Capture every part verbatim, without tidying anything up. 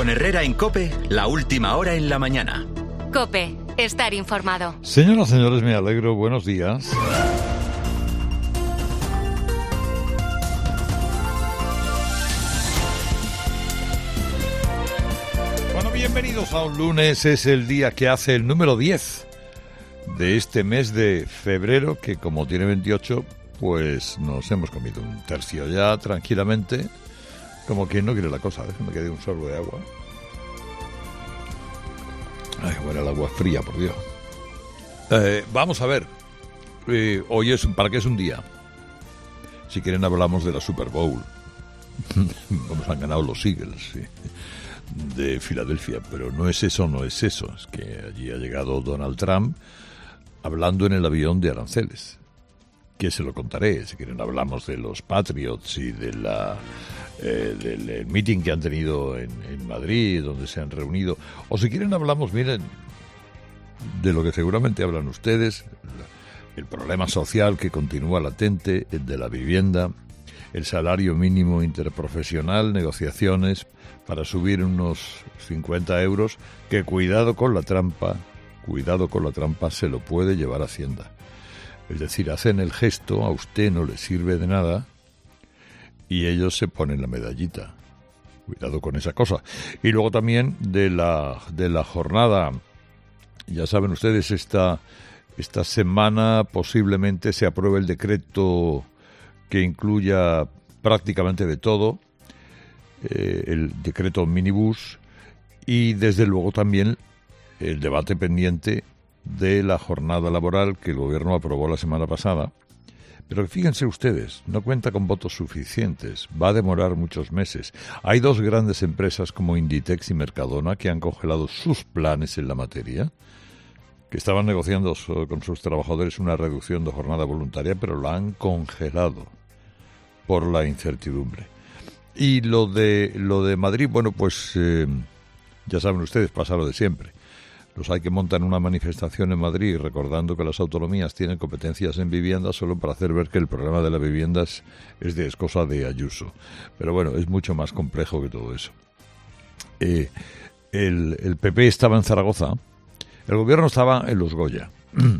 Con Herrera en COPE, la última hora en la mañana. COPE, estar informado. Señoras, señores, me alegro. Buenos días. Bueno, bienvenidos a un lunes. Es el día que hace el número diez de este mes de febrero, que como tiene veintiocho, pues nos hemos comido un tercio ya tranquilamente, como quien no quiere la cosa. Déjame que dé un sorbo de agua. Ay, bueno, el agua fría, por Dios. Eh, vamos a ver. Eh, hoy es, ¿para qué es un día? Si quieren hablamos de la Super Bowl. Vamos, han ganado los Eagles, sí, de Filadelfia, pero no es eso, no es eso. Es que allí ha llegado Donald Trump hablando en el avión de aranceles, que se lo contaré. Si quieren hablamos de los Patriots y de la eh, del el meeting que han tenido en, en Madrid, donde se han reunido. O si quieren hablamos, miren, de lo que seguramente hablan ustedes, el problema social que continúa latente, el de la vivienda, el salario mínimo interprofesional, negociaciones para subir unos cincuenta euros, que cuidado con la trampa, cuidado con la trampa, se lo puede llevar Hacienda. Es decir, hacen el gesto, a usted no le sirve de nada, y ellos se ponen la medallita. Cuidado con esa cosa. Y luego también de la, de la jornada, ya saben ustedes, esta, esta semana posiblemente se apruebe el decreto que incluya prácticamente de todo, eh, el decreto minibús, y desde luego también el debate pendiente de la jornada laboral que el gobierno aprobó la semana pasada, pero fíjense ustedes, no cuenta con votos suficientes, va a demorar muchos meses. Hay dos grandes empresas como Inditex y Mercadona que han congelado sus planes en la materia, que estaban negociando con sus trabajadores una reducción de jornada voluntaria, pero la han congelado por la incertidumbre. Y lo de lo de Madrid, bueno, pues eh, ya saben ustedes, pasa lo de siempre. Los hay que montar una manifestación en Madrid recordando que las autonomías tienen competencias en vivienda solo para hacer ver que el problema de la vivienda es, es, de, es cosa de Ayuso. Pero bueno, es mucho más complejo que todo eso. Eh, el, el P P estaba en Zaragoza, el gobierno estaba en Los Goya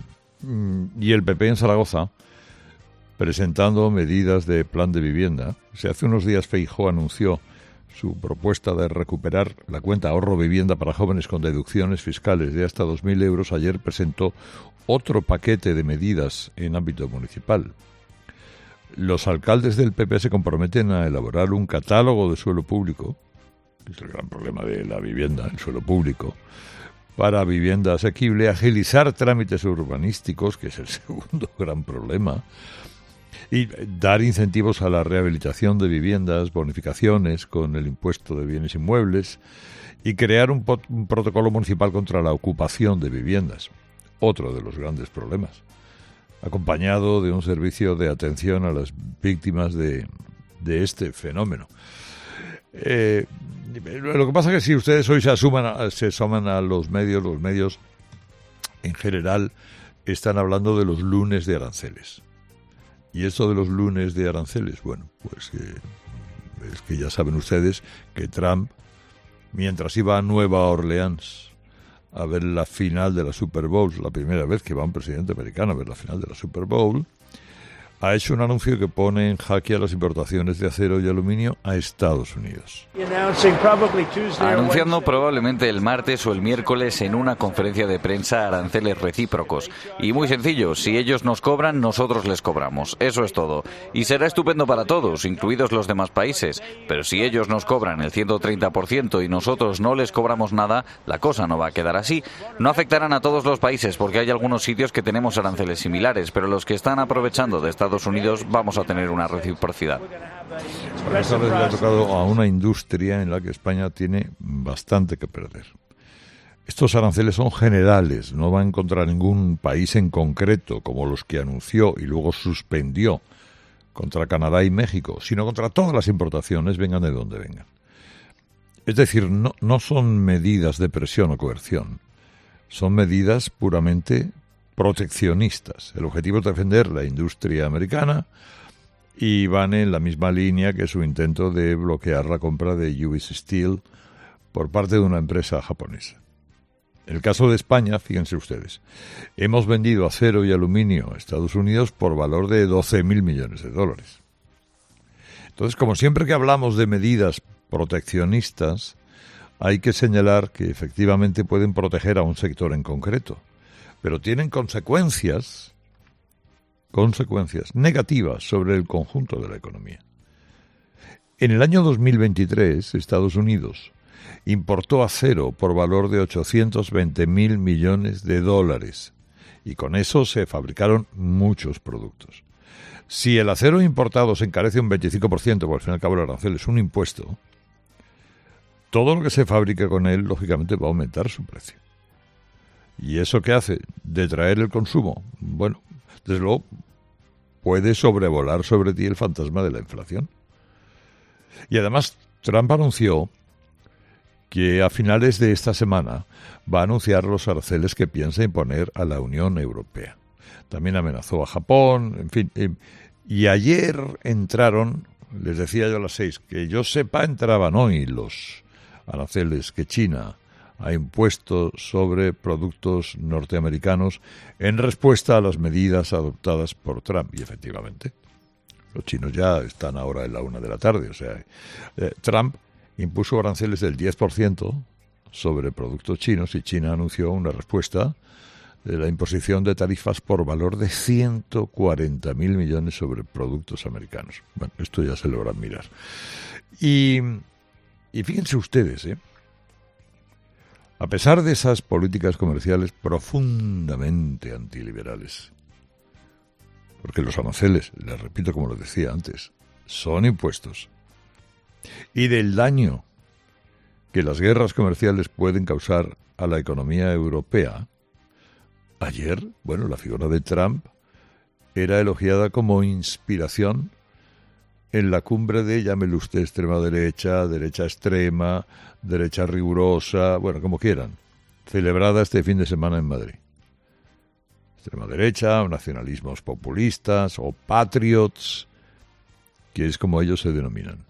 y el P P en Zaragoza presentando medidas de plan de vivienda. O sea, hace unos días Feijóo anunció su propuesta de recuperar la cuenta ahorro vivienda para jóvenes con deducciones fiscales de hasta dos mil euros. Ayer presentó otro paquete de medidas en ámbito municipal. Los alcaldes del P P se comprometen a elaborar un catálogo de suelo público, que es el gran problema de la vivienda, el suelo público, para vivienda asequible, agilizar trámites urbanísticos, que es el segundo gran problema, y dar incentivos a la rehabilitación de viviendas, bonificaciones con el impuesto de bienes inmuebles y crear un, pot- un protocolo municipal contra la ocupación de viviendas, otro de los grandes problemas, acompañado de un servicio de atención a las víctimas de, de este fenómeno. Eh, lo que pasa es que si ustedes hoy se, asuman a, se asoman a los medios, los medios en general están hablando de los lunes de aranceles. Y esto de los lunes de aranceles, bueno, pues eh, es que ya saben ustedes que Trump, mientras iba a Nueva Orleans a ver la final de la Super Bowl, la primera vez que va un presidente americano a ver la final de la Super Bowl, ha hecho un anuncio que pone en jaque a las importaciones de acero y aluminio a Estados Unidos. Anunciando probablemente el martes o el miércoles en una conferencia de prensa aranceles recíprocos. Y muy sencillo, si ellos nos cobran, nosotros les cobramos. Eso es todo. Y será estupendo para todos, incluidos los demás países. Pero si ellos nos cobran el ciento treinta por ciento y nosotros no les cobramos nada, la cosa no va a quedar así. No afectarán a todos los países porque hay algunos sitios que tenemos aranceles similares, pero los que están aprovechando de Estados Unidos vamos a tener una reciprocidad. Esta vez le ha tocado a una industria en la que España tiene bastante que perder. Estos aranceles son generales, no van contra ningún país en concreto, como los que anunció y luego suspendió contra Canadá y México, sino contra todas las importaciones, vengan de donde vengan. Es decir, no, no son medidas de presión o coerción, son medidas puramente proteccionistas. El objetivo es defender la industria americana y van en la misma línea que su intento de bloquear la compra de U S Steel por parte de una empresa japonesa. En el caso de España, fíjense ustedes, hemos vendido acero y aluminio a Estados Unidos por valor de doce mil millones de dólares. Entonces, como siempre que hablamos de medidas proteccionistas, hay que señalar que efectivamente pueden proteger a un sector en concreto, pero tienen consecuencias, consecuencias negativas sobre el conjunto de la economía. En el año dos mil veintitrés, Estados Unidos importó acero por valor de ochocientos veinte mil millones de dólares y con eso se fabricaron muchos productos. Si el acero importado se encarece un veinticinco por ciento, porque al fin y al cabo el arancel es un impuesto, todo lo que se fabrique con él, lógicamente, va a aumentar su precio. ¿Y eso qué hace? ¿Detraer el consumo? Bueno, desde luego puede sobrevolar sobre ti el fantasma de la inflación. Y además, Trump anunció que a finales de esta semana va a anunciar los aranceles que piensa imponer a la Unión Europea. También amenazó a Japón, en fin. Eh, y ayer entraron, les decía yo a las seis, que yo sepa, entraban hoy los aranceles que China ha impuesto sobre productos norteamericanos en respuesta a las medidas adoptadas por Trump. Y efectivamente, los chinos ya están ahora en la una de la tarde. O sea, eh, Trump impuso aranceles del diez por ciento sobre productos chinos y China anunció una respuesta de la imposición de tarifas por valor de ciento cuarenta mil millones sobre productos americanos. Bueno, esto ya se logra mirar. Y, y fíjense ustedes, ¿eh? A pesar de esas políticas comerciales profundamente antiliberales, porque los aranceles, les repito como les decía antes, son impuestos, y del daño que las guerras comerciales pueden causar a la economía europea, ayer, bueno, la figura de Trump era elogiada como inspiración en la cumbre de, llámele usted, extrema derecha, derecha extrema, derecha rigurosa, bueno, como quieran, celebrada este fin de semana en Madrid. Extrema derecha, o nacionalismos populistas, o patriots, que es como ellos se denominan.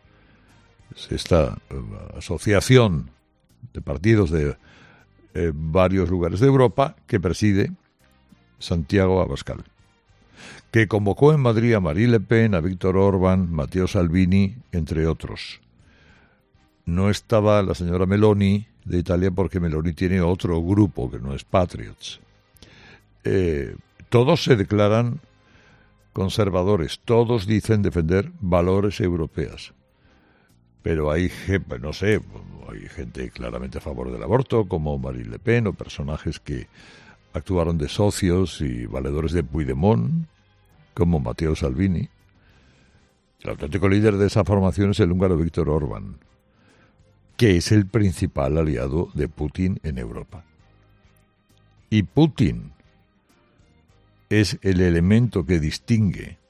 Es esta uh, asociación de partidos de eh, varios lugares de Europa que preside Santiago Abascal, que convocó en Madrid a Marine Le Pen, a Víctor Orbán, Matteo Salvini, entre otros. No estaba la señora Meloni de Italia porque Meloni tiene otro grupo que no es Patriots. Eh, todos se declaran conservadores, todos dicen defender valores europeos. Pero hay, no sé, hay gente claramente a favor del aborto, como Marine Le Pen, o personajes que actuaron de socios y valedores de Puigdemont, como Matteo Salvini. El auténtico líder de esa formación es el húngaro Víctor Orbán, que es el principal aliado de Putin en Europa. Y Putin es el elemento que distingue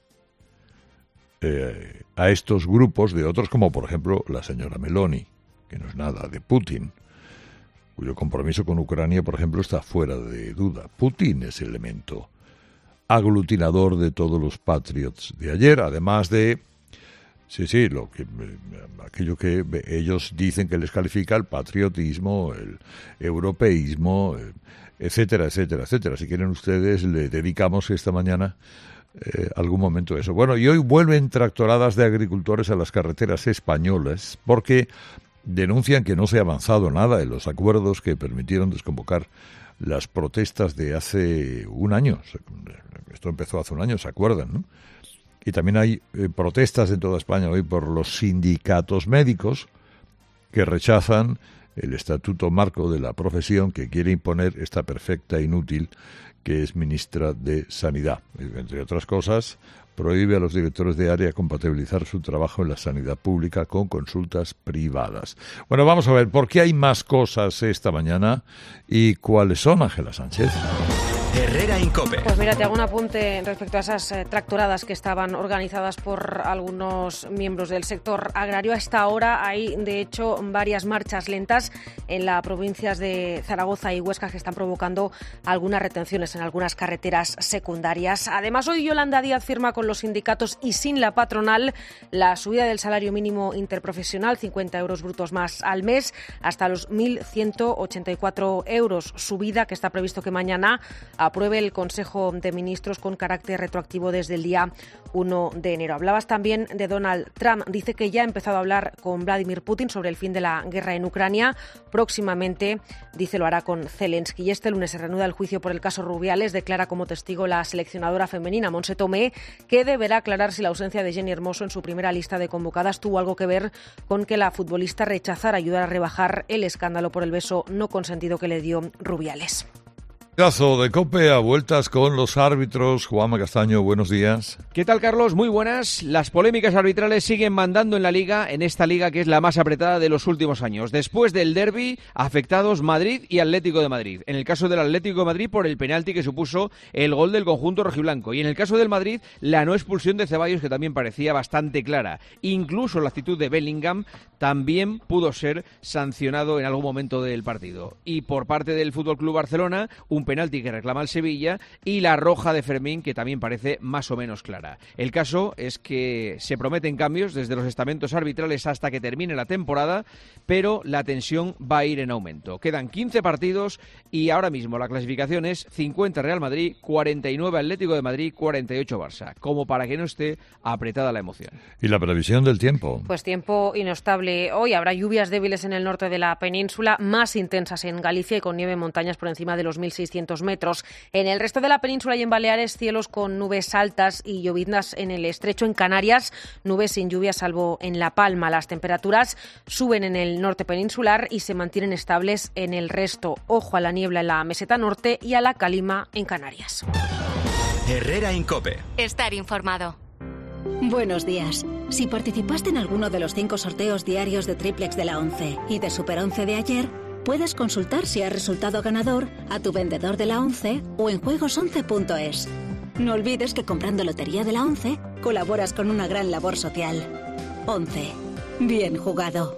eh, a estos grupos de otros, como por ejemplo la señora Meloni, que no es nada de Putin, cuyo compromiso con Ucrania, por ejemplo, está fuera de duda. Putin es el elemento aglutinador de todos los patriots de ayer, además de, sí, sí, lo que, aquello que ellos dicen que les califica el patriotismo, el europeísmo, etcétera, etcétera, etcétera. Si quieren ustedes, le dedicamos esta mañana eh, algún momento a eso. Bueno, y hoy vuelven tractoradas de agricultores a las carreteras españolas porque denuncian que no se ha avanzado nada en los acuerdos que permitieron desconvocar las protestas de hace un año. Esto empezó hace un año, ¿se acuerdan, no? Y también hay eh, protestas en toda España hoy por los sindicatos médicos que rechazan el estatuto marco de la profesión que quiere imponer esta perfecta inútil que es ministra de Sanidad. Entre otras cosas, prohíbe a los directores de área compatibilizar su trabajo en la sanidad pública con consultas privadas. Bueno, vamos a ver por qué hay más cosas esta mañana y cuáles son, Ángela Sánchez. Herrera Incope. Pues mira, te hago un apunte respecto a esas eh, tractoradas que estaban organizadas por algunos miembros del sector agrario. A esta hora hay, de hecho, varias marchas lentas en las provincias de Zaragoza y Huesca que están provocando algunas retenciones en algunas carreteras secundarias. Además, hoy Yolanda Díaz firma con los sindicatos y sin la patronal la subida del salario mínimo interprofesional, cincuenta euros brutos más al mes, hasta los mil ciento ochenta y cuatro euros. Subida que está previsto que mañana apruebe el Consejo de Ministros con carácter retroactivo desde el día uno de enero. Hablabas también de Donald Trump. Dice que ya ha empezado a hablar con Vladimir Putin sobre el fin de la guerra en Ucrania. Próximamente, dice, lo hará con Zelensky. Y este lunes se reanuda el juicio por el caso Rubiales. Declara como testigo la seleccionadora femenina Montse Tomé, que deberá aclarar si la ausencia de Jenny Hermoso en su primera lista de convocadas tuvo algo que ver con que la futbolista rechazara ayudar a rebajar el escándalo por el beso no consentido que le dio Rubiales. Caso de COPE a vueltas con los árbitros. Juanma Castaño, buenos días. ¿Qué tal, Carlos? Muy buenas. Las polémicas arbitrales siguen mandando en la Liga, en esta Liga que es la más apretada de los últimos años. Después del derbi, afectados Madrid y Atlético de Madrid. En el caso del Atlético de Madrid, por el penalti que supuso el gol del conjunto rojiblanco. Y en el caso del Madrid, la no expulsión de Ceballos, que también parecía bastante clara. Incluso la actitud de Bellingham también pudo ser sancionado en algún momento del partido. Y por parte del F C Barcelona, un penalti que reclama el Sevilla y la roja de Fermín, que también parece más o menos clara. El caso es que se prometen cambios desde los estamentos arbitrales hasta que termine la temporada, pero la tensión va a ir en aumento. Quedan quince partidos y ahora mismo la clasificación es cincuenta Real Madrid, cuarenta y nueve Atlético de Madrid, cuarenta y ocho Barça, como para que no esté apretada la emoción. ¿Y la previsión del tiempo? Pues tiempo inestable. Hoy habrá lluvias débiles en el norte de la península, más intensas en Galicia y con nieve en montañas por encima de los mil seiscientos metros. En el resto de la península y en Baleares, cielos con nubes altas y lloviznas en el estrecho. En Canarias, nubes sin lluvia salvo en La Palma. Las temperaturas suben en el norte peninsular y se mantienen estables en el resto. Ojo a la niebla en la meseta norte y a la calima en Canarias. Herrera Incope. Estar informado. Buenos días. Si participaste en alguno de los cinco sorteos diarios de Triplex de la once y de Super once de ayer, puedes consultar si has resultado ganador a tu vendedor de la once o en juegos once punto es. No olvides que comprando Lotería de la once colaboras con una gran labor social. once. Bien jugado.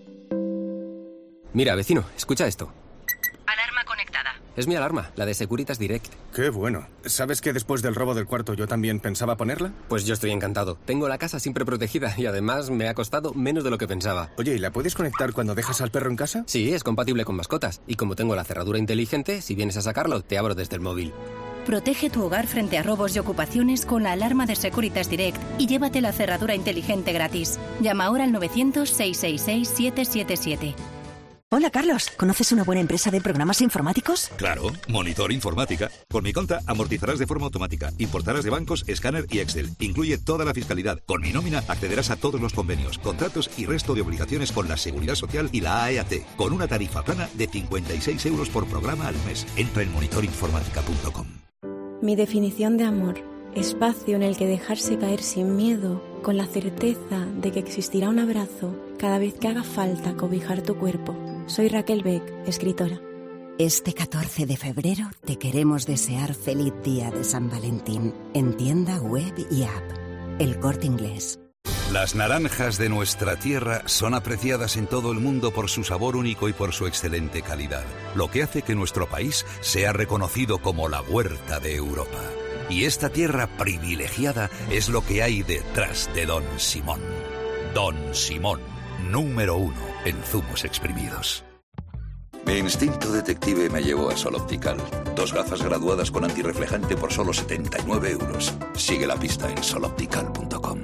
Mira, vecino, escucha esto. Alarma conectada. Es mi alarma, la de Securitas Direct. Qué bueno. ¿Sabes que después del robo del cuarto yo también pensaba ponerla? Pues yo estoy encantado. Tengo la casa siempre protegida y además me ha costado menos de lo que pensaba. Oye, ¿y la puedes conectar cuando dejas al perro en casa? Sí, es compatible con mascotas. Y como tengo la cerradura inteligente, si vienes a sacarlo, te abro desde el móvil. Protege tu hogar frente a robos y ocupaciones con la alarma de Securitas Direct y llévate la cerradura inteligente gratis. Llama ahora al novecientos, seiscientos sesenta y seis, siete siete siete. Hola, Carlos. ¿Conoces una buena empresa de programas informáticos? Claro, Monitor Informática. Por mi cuenta, amortizarás de forma automática, importarás de bancos, escáner y Excel. Incluye toda la fiscalidad. Con mi nómina accederás a todos los convenios, contratos y resto de obligaciones con la Seguridad Social y la A E A T, con una tarifa plana de cincuenta y seis euros por programa al mes. Entra en monitor informática punto com. Mi definición de amor. Espacio en el que dejarse caer sin miedo, con la certeza de que existirá un abrazo cada vez que haga falta cobijar tu cuerpo. Soy Raquel Beck, escritora. Este catorce de febrero te queremos desear feliz día de San Valentín en tienda web y app. El Corte Inglés. Las naranjas de nuestra tierra son apreciadas en todo el mundo por su sabor único y por su excelente calidad, lo que hace que nuestro país sea reconocido como la huerta de Europa. Y esta tierra privilegiada es lo que hay detrás de Don Simón. Don Simón, número uno en zumos exprimidos. Mi instinto detective me llevó a Sol Optical. Dos gafas graduadas con antirreflejante por solo setenta y nueve euros. Sigue la pista en sol optical punto com.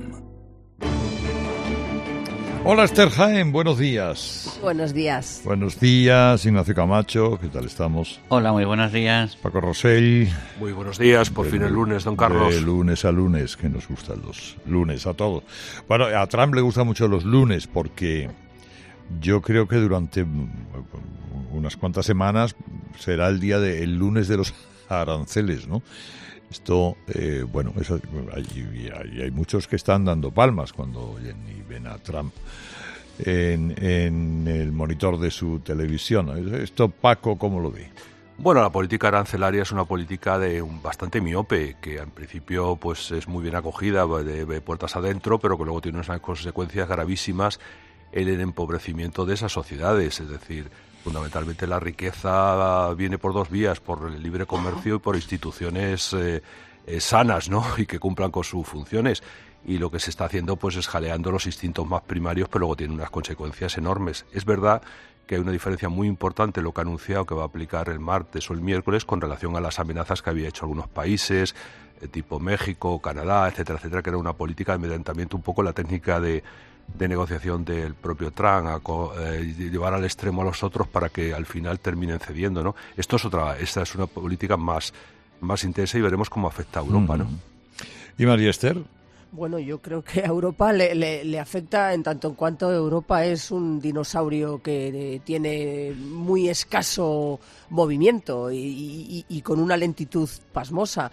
Hola, Esther Jaén, buenos días. Buenos días. Buenos días, Ignacio Camacho, ¿qué tal estamos? Hola, muy buenos días. Paco Rosell. Muy buenos días, por de, fin el lunes, don Carlos. De lunes a lunes, que nos gustan los lunes a todos. Bueno, a Trump le gustan mucho los lunes porque yo creo que durante unas cuantas semanas será el día del de, lunes de los aranceles, ¿no? Esto, eh, bueno, eso, hay, hay, hay muchos que están dando palmas cuando oyen y ven a Trump en, en el monitor de su televisión. Esto, Paco, ¿cómo lo ve? Bueno, la política arancelaria es una política de un, bastante miope, que en principio pues es muy bien acogida de, de puertas adentro, pero que luego tiene unas consecuencias gravísimas en el empobrecimiento de esas sociedades. Es decir, fundamentalmente la riqueza viene por dos vías, por el libre comercio y por instituciones eh, eh, sanas, ¿no? Y que cumplan con sus funciones. Y lo que se está haciendo pues es jaleando los instintos más primarios, pero luego tiene unas consecuencias enormes. Es verdad que hay una diferencia muy importante en lo que ha anunciado que va a aplicar el martes o el miércoles con relación a las amenazas que había hecho algunos países, eh, tipo México, Canadá, etcétera, etcétera, que era una política de amedrentamiento, un poco la técnica de, de negociación del propio Trump, a co, eh, llevar al extremo a los otros para que al final terminen cediendo, ¿no? Esto es otra, esta es una política más, más intensa y veremos cómo afecta a Europa, ¿no? ¿Y María Esther? Bueno, yo creo que a Europa le, le, le afecta en tanto en cuanto Europa es un dinosaurio que tiene muy escaso movimiento y, y, y con una lentitud pasmosa.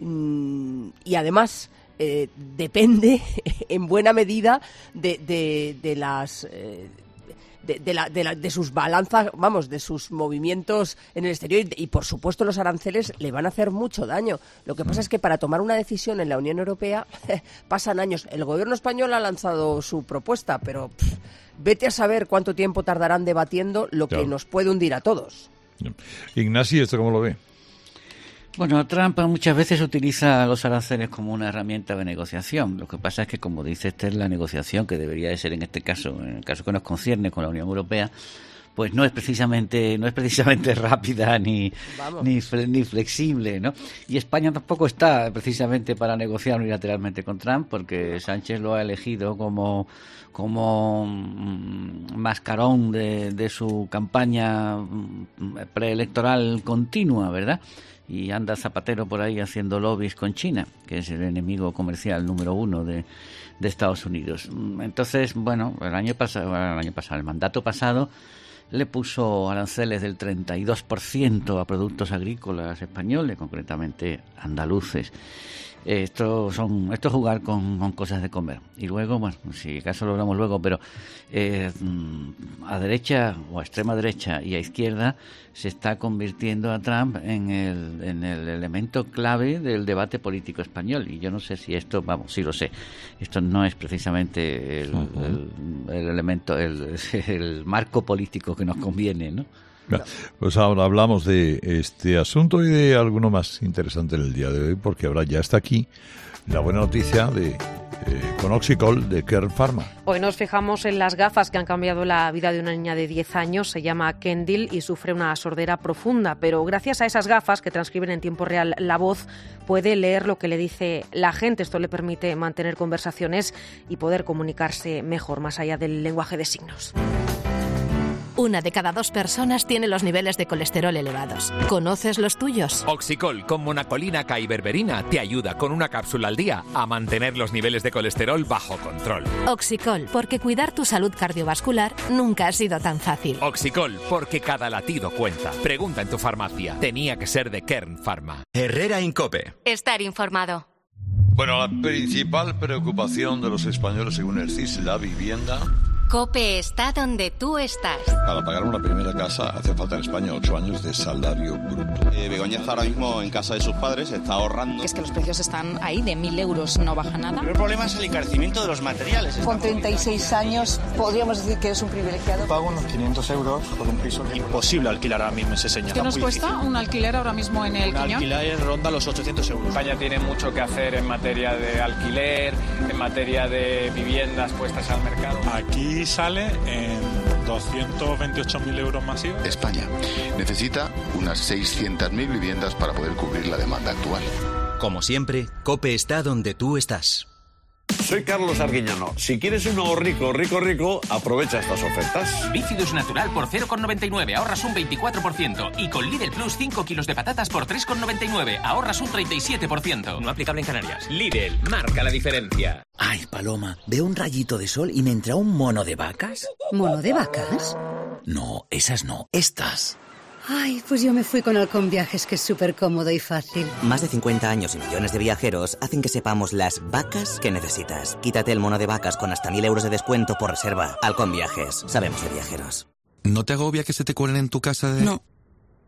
Y además eh, depende en buena medida de, de, de las... Eh, De, de, la, de, la, de sus balanzas, vamos, de sus movimientos en el exterior y, y, por supuesto, los aranceles le van a hacer mucho daño. Lo que pasa es que para tomar una decisión en la Unión Europea pasan años. El gobierno español ha lanzado su propuesta, pero pff, vete a saber cuánto tiempo tardarán debatiendo lo que claro. nos puede hundir a todos. Ignacio, ¿esto cómo lo ve? Bueno, Trump muchas veces utiliza los aranceles como una herramienta de negociación. Lo que pasa es que, como dice Esther, la negociación que debería de ser en este caso, en el caso que nos concierne con la Unión Europea, pues no es precisamente no es precisamente rápida ni ni, ni flexible, ¿no? Y España tampoco está precisamente para negociar unilateralmente con Trump, porque Sánchez lo ha elegido como como mascarón de, de su campaña preelectoral continua, ¿verdad? Y anda Zapatero por ahí haciendo lobbies con China, que es el enemigo comercial número uno de, de Estados Unidos. Entonces, bueno, el año pasado, el año pasado, el mandato pasado, le puso aranceles del treinta y dos por ciento a productos agrícolas españoles, concretamente andaluces. Esto son esto es jugar con, con cosas de comer. Y luego, bueno, si acaso lo hablamos luego, pero eh, a derecha o a extrema derecha y a izquierda se está convirtiendo a Trump en el, en el elemento clave del debate político español. Y yo no sé si esto, vamos, sí lo sé, esto no es precisamente el, uh-huh. el, el elemento, el, el marco político que nos conviene, ¿no? Pues ahora hablamos de este asunto y de alguno más interesante en el día de hoy, porque ahora ya está aquí la buena noticia de eh, con Oxicol de Kern Pharma. Hoy nos fijamos en las gafas que han cambiado la vida de una niña de diez años. Se llama Kendall y sufre una sordera profunda, pero gracias a esas gafas que transcriben en tiempo real la voz, puede leer lo que le dice la gente. Esto le permite mantener conversaciones y poder comunicarse mejor, más allá del lenguaje de signos. Una de cada dos personas tiene los niveles de colesterol elevados. ¿Conoces los tuyos? Oxicol con monacolina K y berberina te ayuda con una cápsula al día a mantener los niveles de colesterol bajo control. Oxicol, porque cuidar tu salud cardiovascular nunca ha sido tan fácil. Oxicol, porque cada latido cuenta. Pregunta en tu farmacia. Tenía que ser de Kern Pharma. Herrera Incope. Estar informado. Bueno, la principal preocupación de los españoles, según el C I S, la vivienda. COPE está donde tú estás. Para pagar una primera casa hace falta en España ocho años de salario bruto. Eh, Begoña está ahora mismo en casa de sus padres, está ahorrando. Es que los precios están ahí, de mil euros no baja nada. El problema es el encarecimiento de los materiales. Con treinta y seis años podríamos decir que eres un privilegiado. Pago unos quinientos euros por un piso. Imposible alquilar ahora mismo ese señor. ¿Qué nos cuesta difícil. Un alquiler ahora mismo en el un Quiñón? Un alquiler ronda los ochocientos euros. España tiene mucho que hacer en materia de alquiler, en materia de viviendas puestas al mercado. Aquí sale en doscientos veintiocho mil euros masivos. España necesita unas seiscientas mil viviendas para poder cubrir la demanda actual. Como siempre, COPE está donde tú estás. Soy Carlos Arguiñano. Si quieres uno rico, rico, rico, aprovecha estas ofertas. Bícidus natural por cero coma noventa y nueve, ahorras un veinticuatro por ciento. Y con Lidl Plus cinco kilos de patatas por tres coma noventa y nueve, ahorras un treinta y siete por ciento. No aplicable en Canarias. Lidl, marca la diferencia. Ay, Paloma, veo un rayito de sol y me entra un mono de vacas. ¿Mono de vacas? No, esas no, estas. Ay, pues yo me fui con Halcón Viajes, que es súper cómodo y fácil. Más de cincuenta años y millones de viajeros hacen que sepamos las vacas que necesitas. Quítate el mono de vacas con hasta mil euros de descuento por reserva. Halcón Viajes, sabemos de viajeros. ¿No te agobia que se te cuelen en tu casa de...? No.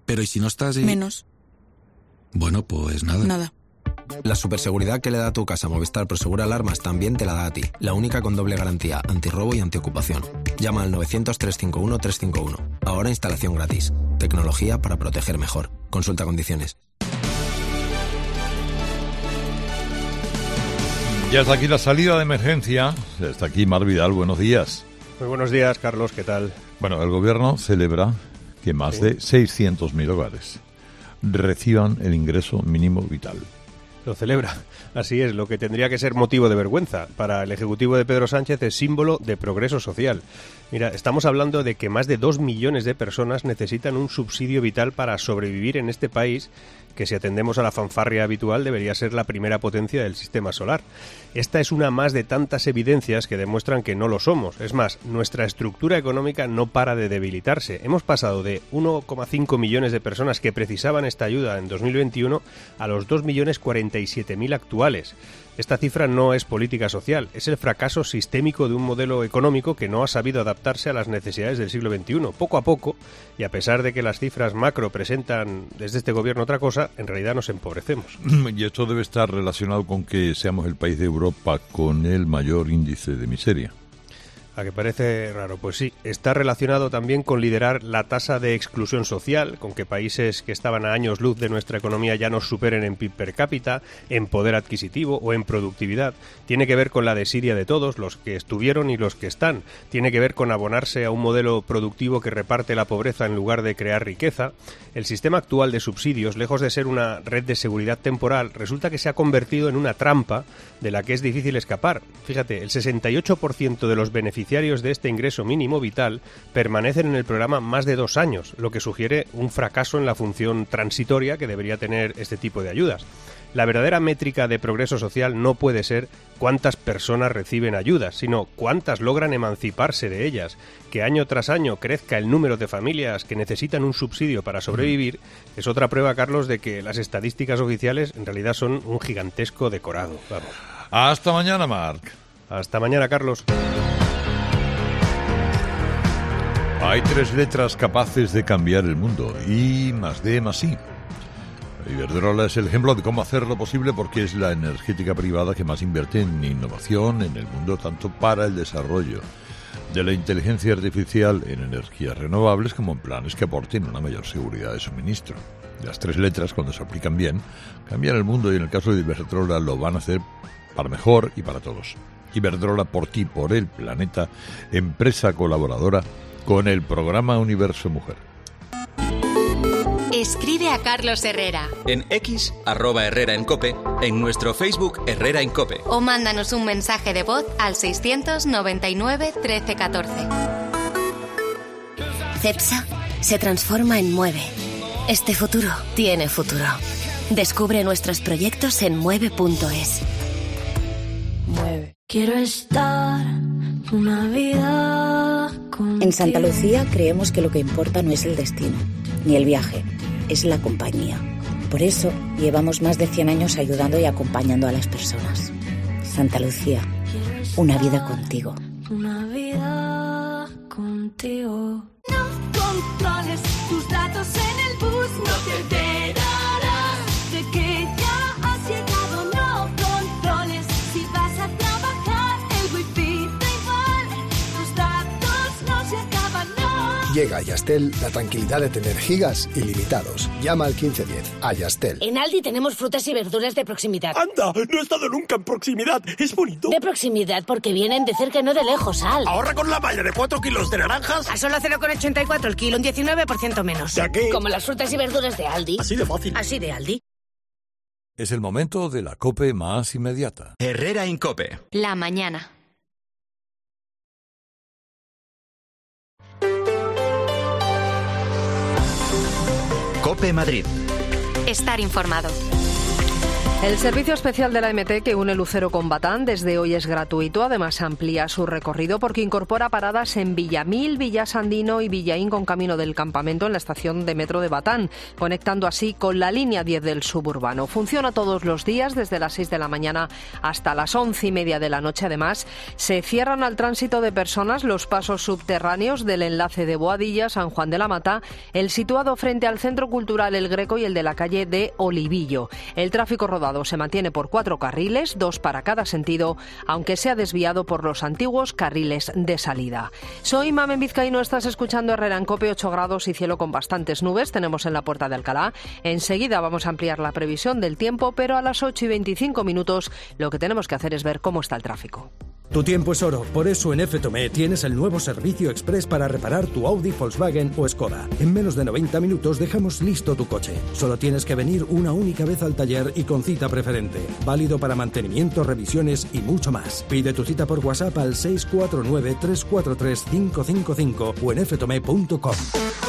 Pero ¿y si no estás y...? Menos. Bueno, pues nada. Nada. La superseguridad que le da a tu casa Movistar Prosegur Alarmas también te la da a ti. La única con doble garantía, antirrobo y antiocupación. Llama al novecientos, trescientos cincuenta y uno, trescientos cincuenta y uno. Ahora instalación gratis. Tecnología para proteger mejor. Consulta condiciones. Ya está aquí la salida de emergencia. Está aquí Mar Vidal, buenos días. Muy buenos días, Carlos, ¿qué tal? Bueno, el gobierno celebra que más sí. de seiscientos mil hogares reciban el ingreso mínimo vital. Lo celebra. Así es, lo que tendría que ser motivo de vergüenza. Para el Ejecutivo de Pedro Sánchez es símbolo de progreso social. Mira, estamos hablando de que más de dos millones de personas necesitan un subsidio vital para sobrevivir en este país, que si atendemos a la fanfarria habitual debería ser la primera potencia del sistema solar. Esta es una más de tantas evidencias que demuestran que no lo somos. Es más, nuestra estructura económica no para de debilitarse. Hemos pasado de uno coma cinco millones de personas que precisaban esta ayuda en dos mil veintiuno a los dos millones cuarenta y siete mil actuales. Esta cifra no es política social, es el fracaso sistémico de un modelo económico que no ha sabido adaptarse a las necesidades del siglo veintiuno. Poco a poco, y a pesar de que las cifras macro presentan desde este gobierno otra cosa, en realidad nos empobrecemos. Y esto debe estar relacionado con que seamos el país de Europa con el mayor índice de miseria. ¿A que parece raro? Pues sí, está relacionado también con liderar la tasa de exclusión social, con que países que estaban a años luz de nuestra economía ya nos superen en P I B per cápita, en poder adquisitivo o en productividad. Tiene que ver con la desidia de todos, los que estuvieron y los que están. Tiene que ver con abonarse a un modelo productivo que reparte la pobreza en lugar de crear riqueza. El sistema actual de subsidios, lejos de ser una red de seguridad temporal, resulta que se ha convertido en una trampa de la que es difícil escapar. Fíjate, el sesenta y ocho por ciento de los beneficiarios de este ingreso mínimo vital permanecen en el programa más de dos años, lo que sugiere un fracaso en la función transitoria que debería tener este tipo de ayudas. La verdadera métrica de progreso social no puede ser cuántas personas reciben ayudas, sino cuántas logran emanciparse de ellas. Que año tras año crezca el número de familias que necesitan un subsidio para sobrevivir es otra prueba, Carlos, de que las estadísticas oficiales en realidad son un gigantesco decorado. Vamos. Hasta mañana, Marc. Hasta mañana, Carlos. Hay tres letras capaces de cambiar el mundo. I más D más I. Iberdrola es el ejemplo de cómo hacerlo posible porque es la energética privada que más invierte en innovación en el mundo, tanto para el desarrollo de la inteligencia artificial en energías renovables como en planes que aporten una mayor seguridad de suministro. Las tres letras, cuando se aplican bien, cambian el mundo y en el caso de Iberdrola lo van a hacer para mejor y para todos. Iberdrola, por ti, por el planeta, empresa colaboradora con el programa Universo Mujer. Escribe a Carlos Herrera. En X, arroba Herrera en Cope, en nuestro Facebook Herrera en Cope. O mándanos un mensaje de voz al seiscientos noventa y nueve trece catorce. CEPSA se transforma en Mueve. Este futuro tiene futuro. Descubre nuestros proyectos en mueve punto es. Mueve. Quiero estar una vida contigo. En Santa Lucía creemos que lo que importa no es el destino, ni el viaje, es la compañía. Por eso llevamos más de cien años ayudando y acompañando a las personas. Santa Lucía, una vida contigo. Una vida contigo. No controles tus datos en el bus, no te enterarás de que ya has llegado. No controles si vas a trabajar, el wifi da igual, tus datos no se acaban, no. Llega a Yastel la tranquilidad de tener gigas ilimitados. Llama al quince diez. A Yastel. En Aldi tenemos frutas y verduras de proximidad. ¡Anda! No he estado nunca en proximidad. ¿Es bonito? De proximidad porque vienen de cerca y no de lejos, Al. Ahorra con la malla de cuatro kilos de naranjas. A solo cero coma ochenta y cuatro el kilo, un diecinueve por ciento menos. ¿Ya qué? Como las frutas y verduras de Aldi. Así de fácil. Así de Aldi. Es el momento de la COPE más inmediata. Herrera en COPE. La mañana. COPE Madrid. Estar informado. El servicio especial de la M T que une Lucero con Batán desde hoy es gratuito. Además amplía su recorrido porque incorpora paradas en Villamil, Villasandino y Villaín con camino del campamento en la estación de metro de Batán, conectando así con la línea diez del suburbano. Funciona todos los días desde las seis de la mañana hasta las once y media de la noche. Además, se cierran al tránsito de personas los pasos subterráneos del enlace de Boadilla, San Juan de la Mata, el situado frente al Centro Cultural El Greco y el de la calle de Olivillo. El tráfico rodado se mantiene por cuatro carriles, dos para cada sentido, aunque se ha desviado por los antiguos carriles de salida. Soy Mamen Vizcaíno, estás escuchando Herrera en COPE, ocho grados y cielo con bastantes nubes tenemos en la Puerta de Alcalá. Enseguida vamos a ampliar la previsión del tiempo, pero a las ocho y veinticinco minutos lo que tenemos que hacer es ver cómo está el tráfico. Tu tiempo es oro, por eso en F Tomé tienes el nuevo servicio express para reparar tu Audi, Volkswagen o Skoda. En menos de noventa minutos dejamos listo tu coche. Solo tienes que venir una única vez al taller y con cita preferente. Válido para mantenimiento, revisiones y mucho más. Pide tu cita por WhatsApp al seis cuatro nueve, tres cuatro tres, cinco cinco cinco o en f tomé punto com.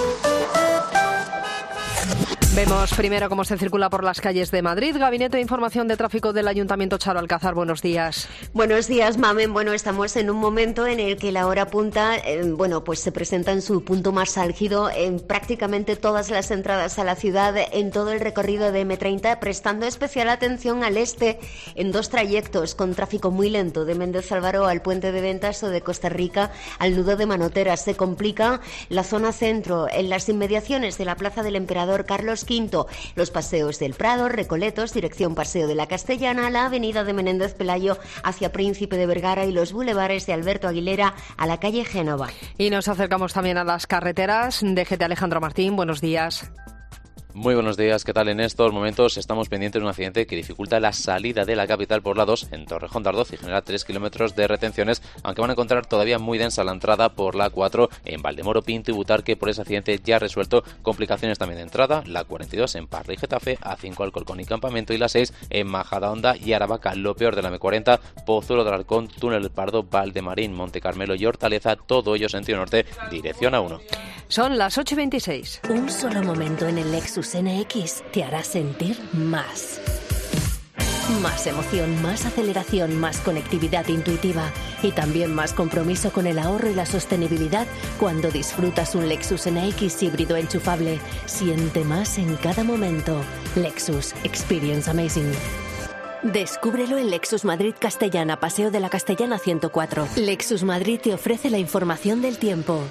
Vemos primero cómo se circula por las calles de Madrid. Gabinete de Información de Tráfico del Ayuntamiento, Charo Alcázar, buenos días. Buenos días, Mamen. Bueno, estamos en un momento en el que la hora punta, eh, bueno, pues se presenta en su punto más álgido en prácticamente todas las entradas a la ciudad, en todo el recorrido de eme treinta, prestando especial atención al este en dos trayectos con tráfico muy lento, de Méndez Álvaro al Puente de Ventas o de Costa Rica al nudo de Manoteras. Se complica la zona centro, en las inmediaciones de la Plaza del Emperador Carlos Quinto, los paseos del Prado, Recoletos, dirección Paseo de la Castellana, la avenida de Menéndez Pelayo hacia Príncipe de Vergara y los bulevares de Alberto Aguilera a la calle Génova. Y nos acercamos también a las carreteras. D G T Alejandro Martín, buenos días. Muy buenos días, ¿qué tal? En estos momentos estamos pendientes de un accidente que dificulta la salida de la capital por la dos en Torrejón de Ardoz y genera tres kilómetros de retenciones, aunque van a encontrar todavía muy densa la entrada por la cuatro en Valdemoro, Pinto y Butarque. Por ese accidente ya resuelto, complicaciones también de entrada, la cuarenta y dos en Parla y Getafe, A cinco Alcorcón y Campamento y la seis en Majadahonda y Aravaca. Lo peor de la eme cuarenta, Pozuelo de Alarcón, Túnel del Pardo, Valdemarín, Monte Carmelo y Hortaleza, todo ello sentido norte, dirección A uno. Son las ocho y veintiséis. Un solo momento en el Lexus N X te hará sentir más. Más emoción, más aceleración, más conectividad intuitiva y también más compromiso con el ahorro y la sostenibilidad cuando disfrutas un Lexus N X híbrido enchufable. Siente más en cada momento. Lexus Experience Amazing. Descúbrelo en Lexus Madrid Castellana, Paseo de la Castellana ciento cuatro. Lexus Madrid te ofrece la información del tiempo.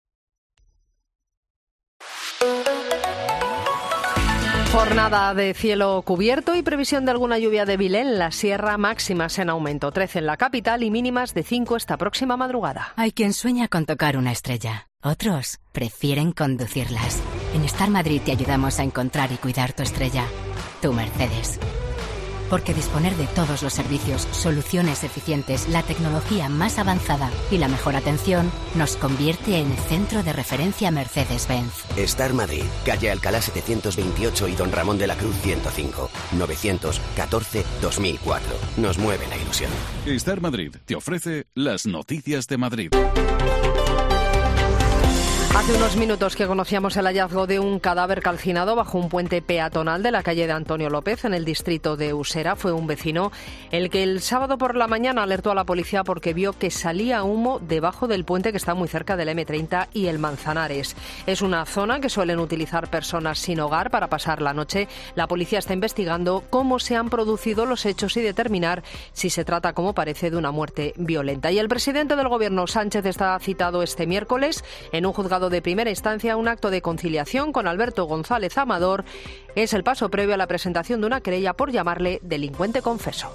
Jornada de cielo cubierto y previsión de alguna lluvia débil en la sierra, máximas en aumento, trece en la capital y mínimas de cinco esta próxima madrugada. Hay quien sueña con tocar una estrella, otros prefieren conducirlas. En Star Madrid te ayudamos a encontrar y cuidar tu estrella, tu Mercedes. Porque disponer de todos los servicios, soluciones eficientes, la tecnología más avanzada y la mejor atención nos convierte en centro de referencia Mercedes-Benz. Star Madrid, calle Alcalá setecientos veintiocho y Don Ramón de la Cruz ciento cinco, novecientos catorce dos mil cuatro. Nos mueve la ilusión. Star Madrid te ofrece las noticias de Madrid. Hace unos minutos que conocíamos el hallazgo de un cadáver calcinado bajo un puente peatonal de la calle de Antonio López en el distrito de Usera. Fue un vecino el que el sábado por la mañana alertó a la policía porque vio que salía humo debajo del puente que está muy cerca del eme treinta y el Manzanares. Es una zona que suelen utilizar personas sin hogar para pasar la noche. La policía está investigando cómo se han producido los hechos y determinar si se trata, como parece, de una muerte violenta. Y el presidente del Gobierno, Sánchez, está citado este miércoles en un juzgado de primera instancia un acto de conciliación con Alberto González Amador. Es el paso previo a la presentación de una querella por llamarle delincuente confeso.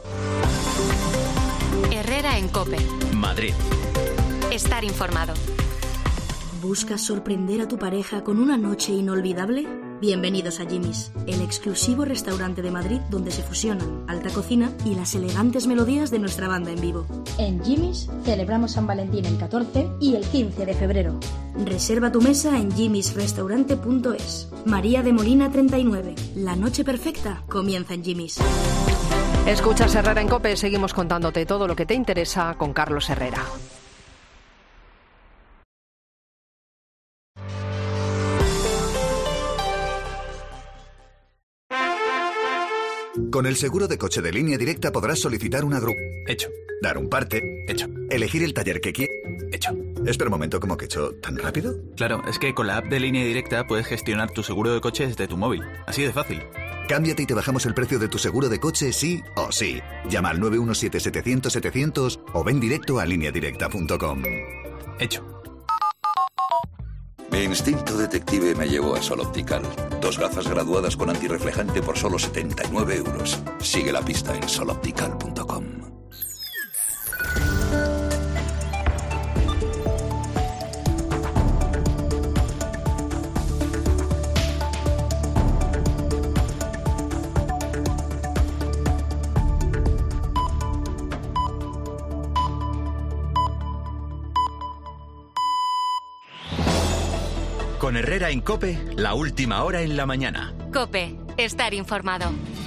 Herrera en COPE. Madrid. Estar informado. ¿Buscas sorprender a tu pareja con una noche inolvidable? Bienvenidos a Jimmy's, el exclusivo restaurante de Madrid donde se fusionan alta cocina y las elegantes melodías de nuestra banda en vivo. En Jimmy's celebramos San Valentín el catorce y el quince de febrero. Reserva tu mesa en jimmys restaurante punto es. María de Molina treinta y nueve. La noche perfecta comienza en Jimmy's. Escuchas Herrera en COPE, seguimos contándote todo lo que te interesa con Carlos Herrera. Con el seguro de coche de Línea Directa podrás solicitar una grúa. Hecho. Dar un parte. Hecho. Elegir el taller que quieras. Hecho. Espera un momento, ¿cómo que hecho? ¿Tan rápido? Claro, es que con la app de Línea Directa puedes gestionar tu seguro de coche desde tu móvil. Así de fácil. Cámbiate y te bajamos el precio de tu seguro de coche sí o sí. Llama al nueve uno siete setecientos setecientos o ven directo a línea directa punto com. Hecho. Mi instinto detective me llevó a Sol Optical. Dos gafas graduadas con antirreflejante por solo setenta y nueve euros. Sigue la pista en sol optical punto com. Con Herrera en COPE, la última hora en la mañana. COPE, estar informado.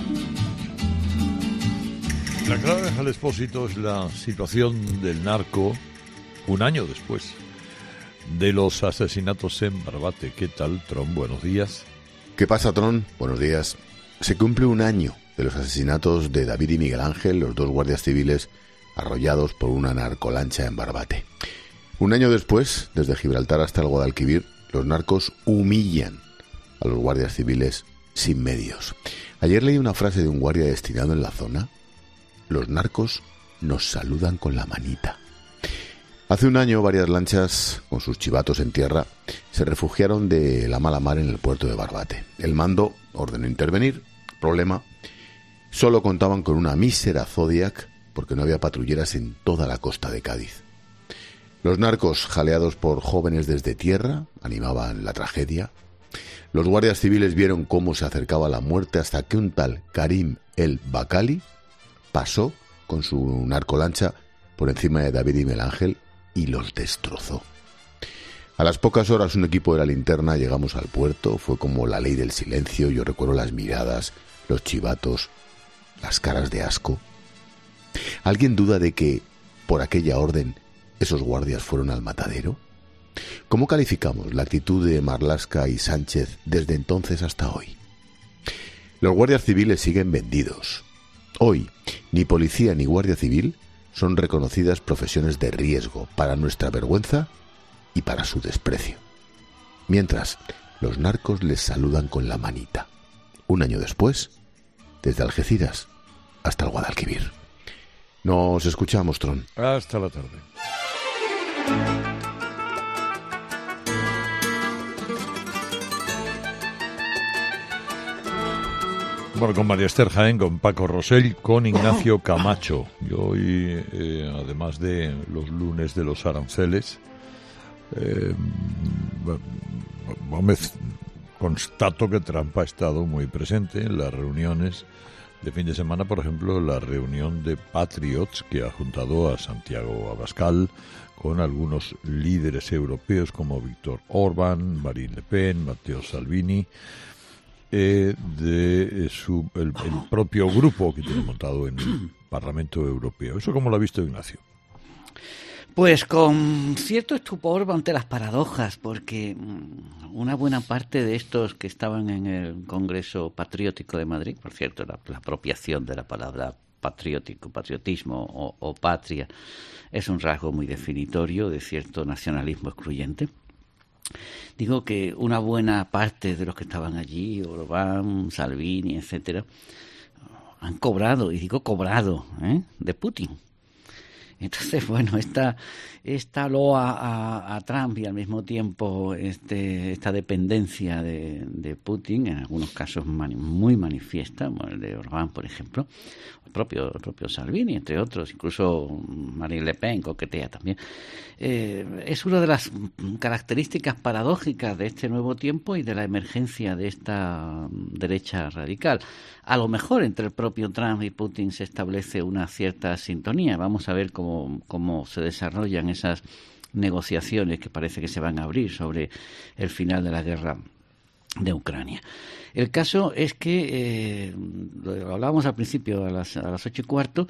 La clave al expósito es la situación del narco un año después de los asesinatos en Barbate. ¿Qué tal, Tron? Buenos días. ¿Qué pasa, Tron? Buenos días. Se cumple un año de los asesinatos de David y Miguel Ángel, los dos guardias civiles arrollados por una narcolancha en Barbate. Un año después, desde Gibraltar hasta el Guadalquivir, los narcos humillan a los guardias civiles sin medios. Ayer leí una frase de un guardia destinado en la zona. Los narcos nos saludan con la manita. Hace un año varias lanchas con sus chivatos en tierra se refugiaron de la mala mar en el puerto de Barbate. El mando ordenó intervenir. Problema, solo contaban con una mísera Zodiac porque no había patrulleras en toda la costa de Cádiz. Los narcos, jaleados por jóvenes desde tierra, animaban la tragedia. Los guardias civiles vieron cómo se acercaba la muerte hasta que un tal Karim El Bakali pasó con su narcolancha por encima de David y Miguel Ángel y los destrozó. A las pocas horas un equipo de la linterna llegamos al puerto, fue como la ley del silencio. Yo recuerdo las miradas, los chivatos, las caras de asco. ¿Alguien duda de que por aquella orden esos guardias fueron al matadero? ¿Cómo calificamos la actitud de Marlaska y Sánchez desde entonces hasta hoy? Los guardias civiles siguen vendidos. Hoy, ni policía ni guardia civil son reconocidas profesiones de riesgo para nuestra vergüenza y para su desprecio. Mientras, los narcos les saludan con la manita. Un año después, desde Algeciras hasta el Guadalquivir. Nos escuchamos, Tron. Hasta la tarde. Bueno, con María Esther Jaén, con Paco Rosell, con Ignacio Camacho. Yo hoy, eh, además de los lunes de los aranceles, eh, me constato que Trump ha estado muy presente en las reuniones de fin de semana, por ejemplo, la reunión de Patriots que ha juntado a Santiago Abascal con algunos líderes europeos como Víctor Orbán, Marine Le Pen, Matteo Salvini, eh, de su, el, el propio grupo que tiene montado en el Parlamento Europeo. ¿Eso cómo lo ha visto Ignacio? Pues con cierto estupor ante las paradojas, porque una buena parte de estos que estaban en el Congreso Patriótico de Madrid, por cierto, la, la apropiación de la palabra patriótico, patriotismo o, o patria, es un rasgo muy definitorio de cierto nacionalismo excluyente. Digo que una buena parte de los que estaban allí, Orbán, Salvini, etcétera, han cobrado, y digo cobrado, ¿eh? de Putin. Entonces, bueno, esta, esta loa a, a Trump y al mismo tiempo este, esta dependencia de, de Putin, en algunos casos mani, muy manifiesta, el de Orbán, por ejemplo, el propio, el propio Salvini, entre otros, incluso Marine Le Pen coquetea también, eh, es una de las características paradójicas de este nuevo tiempo y de la emergencia de esta derecha radical. A lo mejor entre el propio Trump y Putin se establece una cierta sintonía. Vamos a ver cómo, cómo se desarrollan esas negociaciones que parece que se van a abrir sobre el final de la guerra de Ucrania. El caso es que, eh, lo hablábamos al principio, a las, a las ocho y cuarto,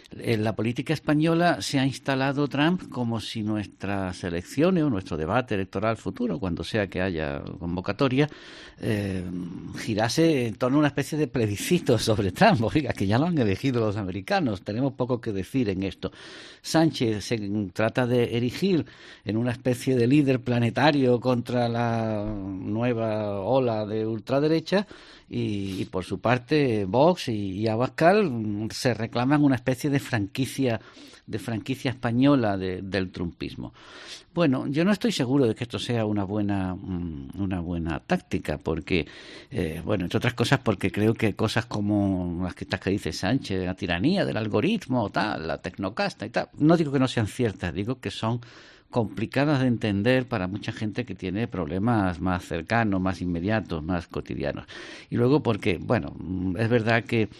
En la política española se ha instalado Trump como si nuestras elecciones o nuestro debate electoral futuro, cuando sea que haya convocatoria, eh, girase en torno a una especie de plebiscito sobre Trump. Oiga, que ya lo han elegido los americanos, tenemos poco que decir en esto. Sánchez se trata de erigir en una especie de líder planetario contra la nueva ola de ultraderecha, y, y por su parte Vox y, y Abascal se reclaman una especie de franquicia de franquicia española de, del trumpismo. Bueno, yo no estoy seguro de que esto sea una buena una buena táctica, porque, eh, bueno, entre otras cosas, porque creo que cosas como las que, estas que dice Sánchez, la tiranía del algoritmo, tal, la tecnocasta y tal, no digo que no sean ciertas, digo que son complicadas de entender para mucha gente que tiene problemas más cercanos, más inmediatos, más cotidianos. Y luego porque, bueno, es verdad que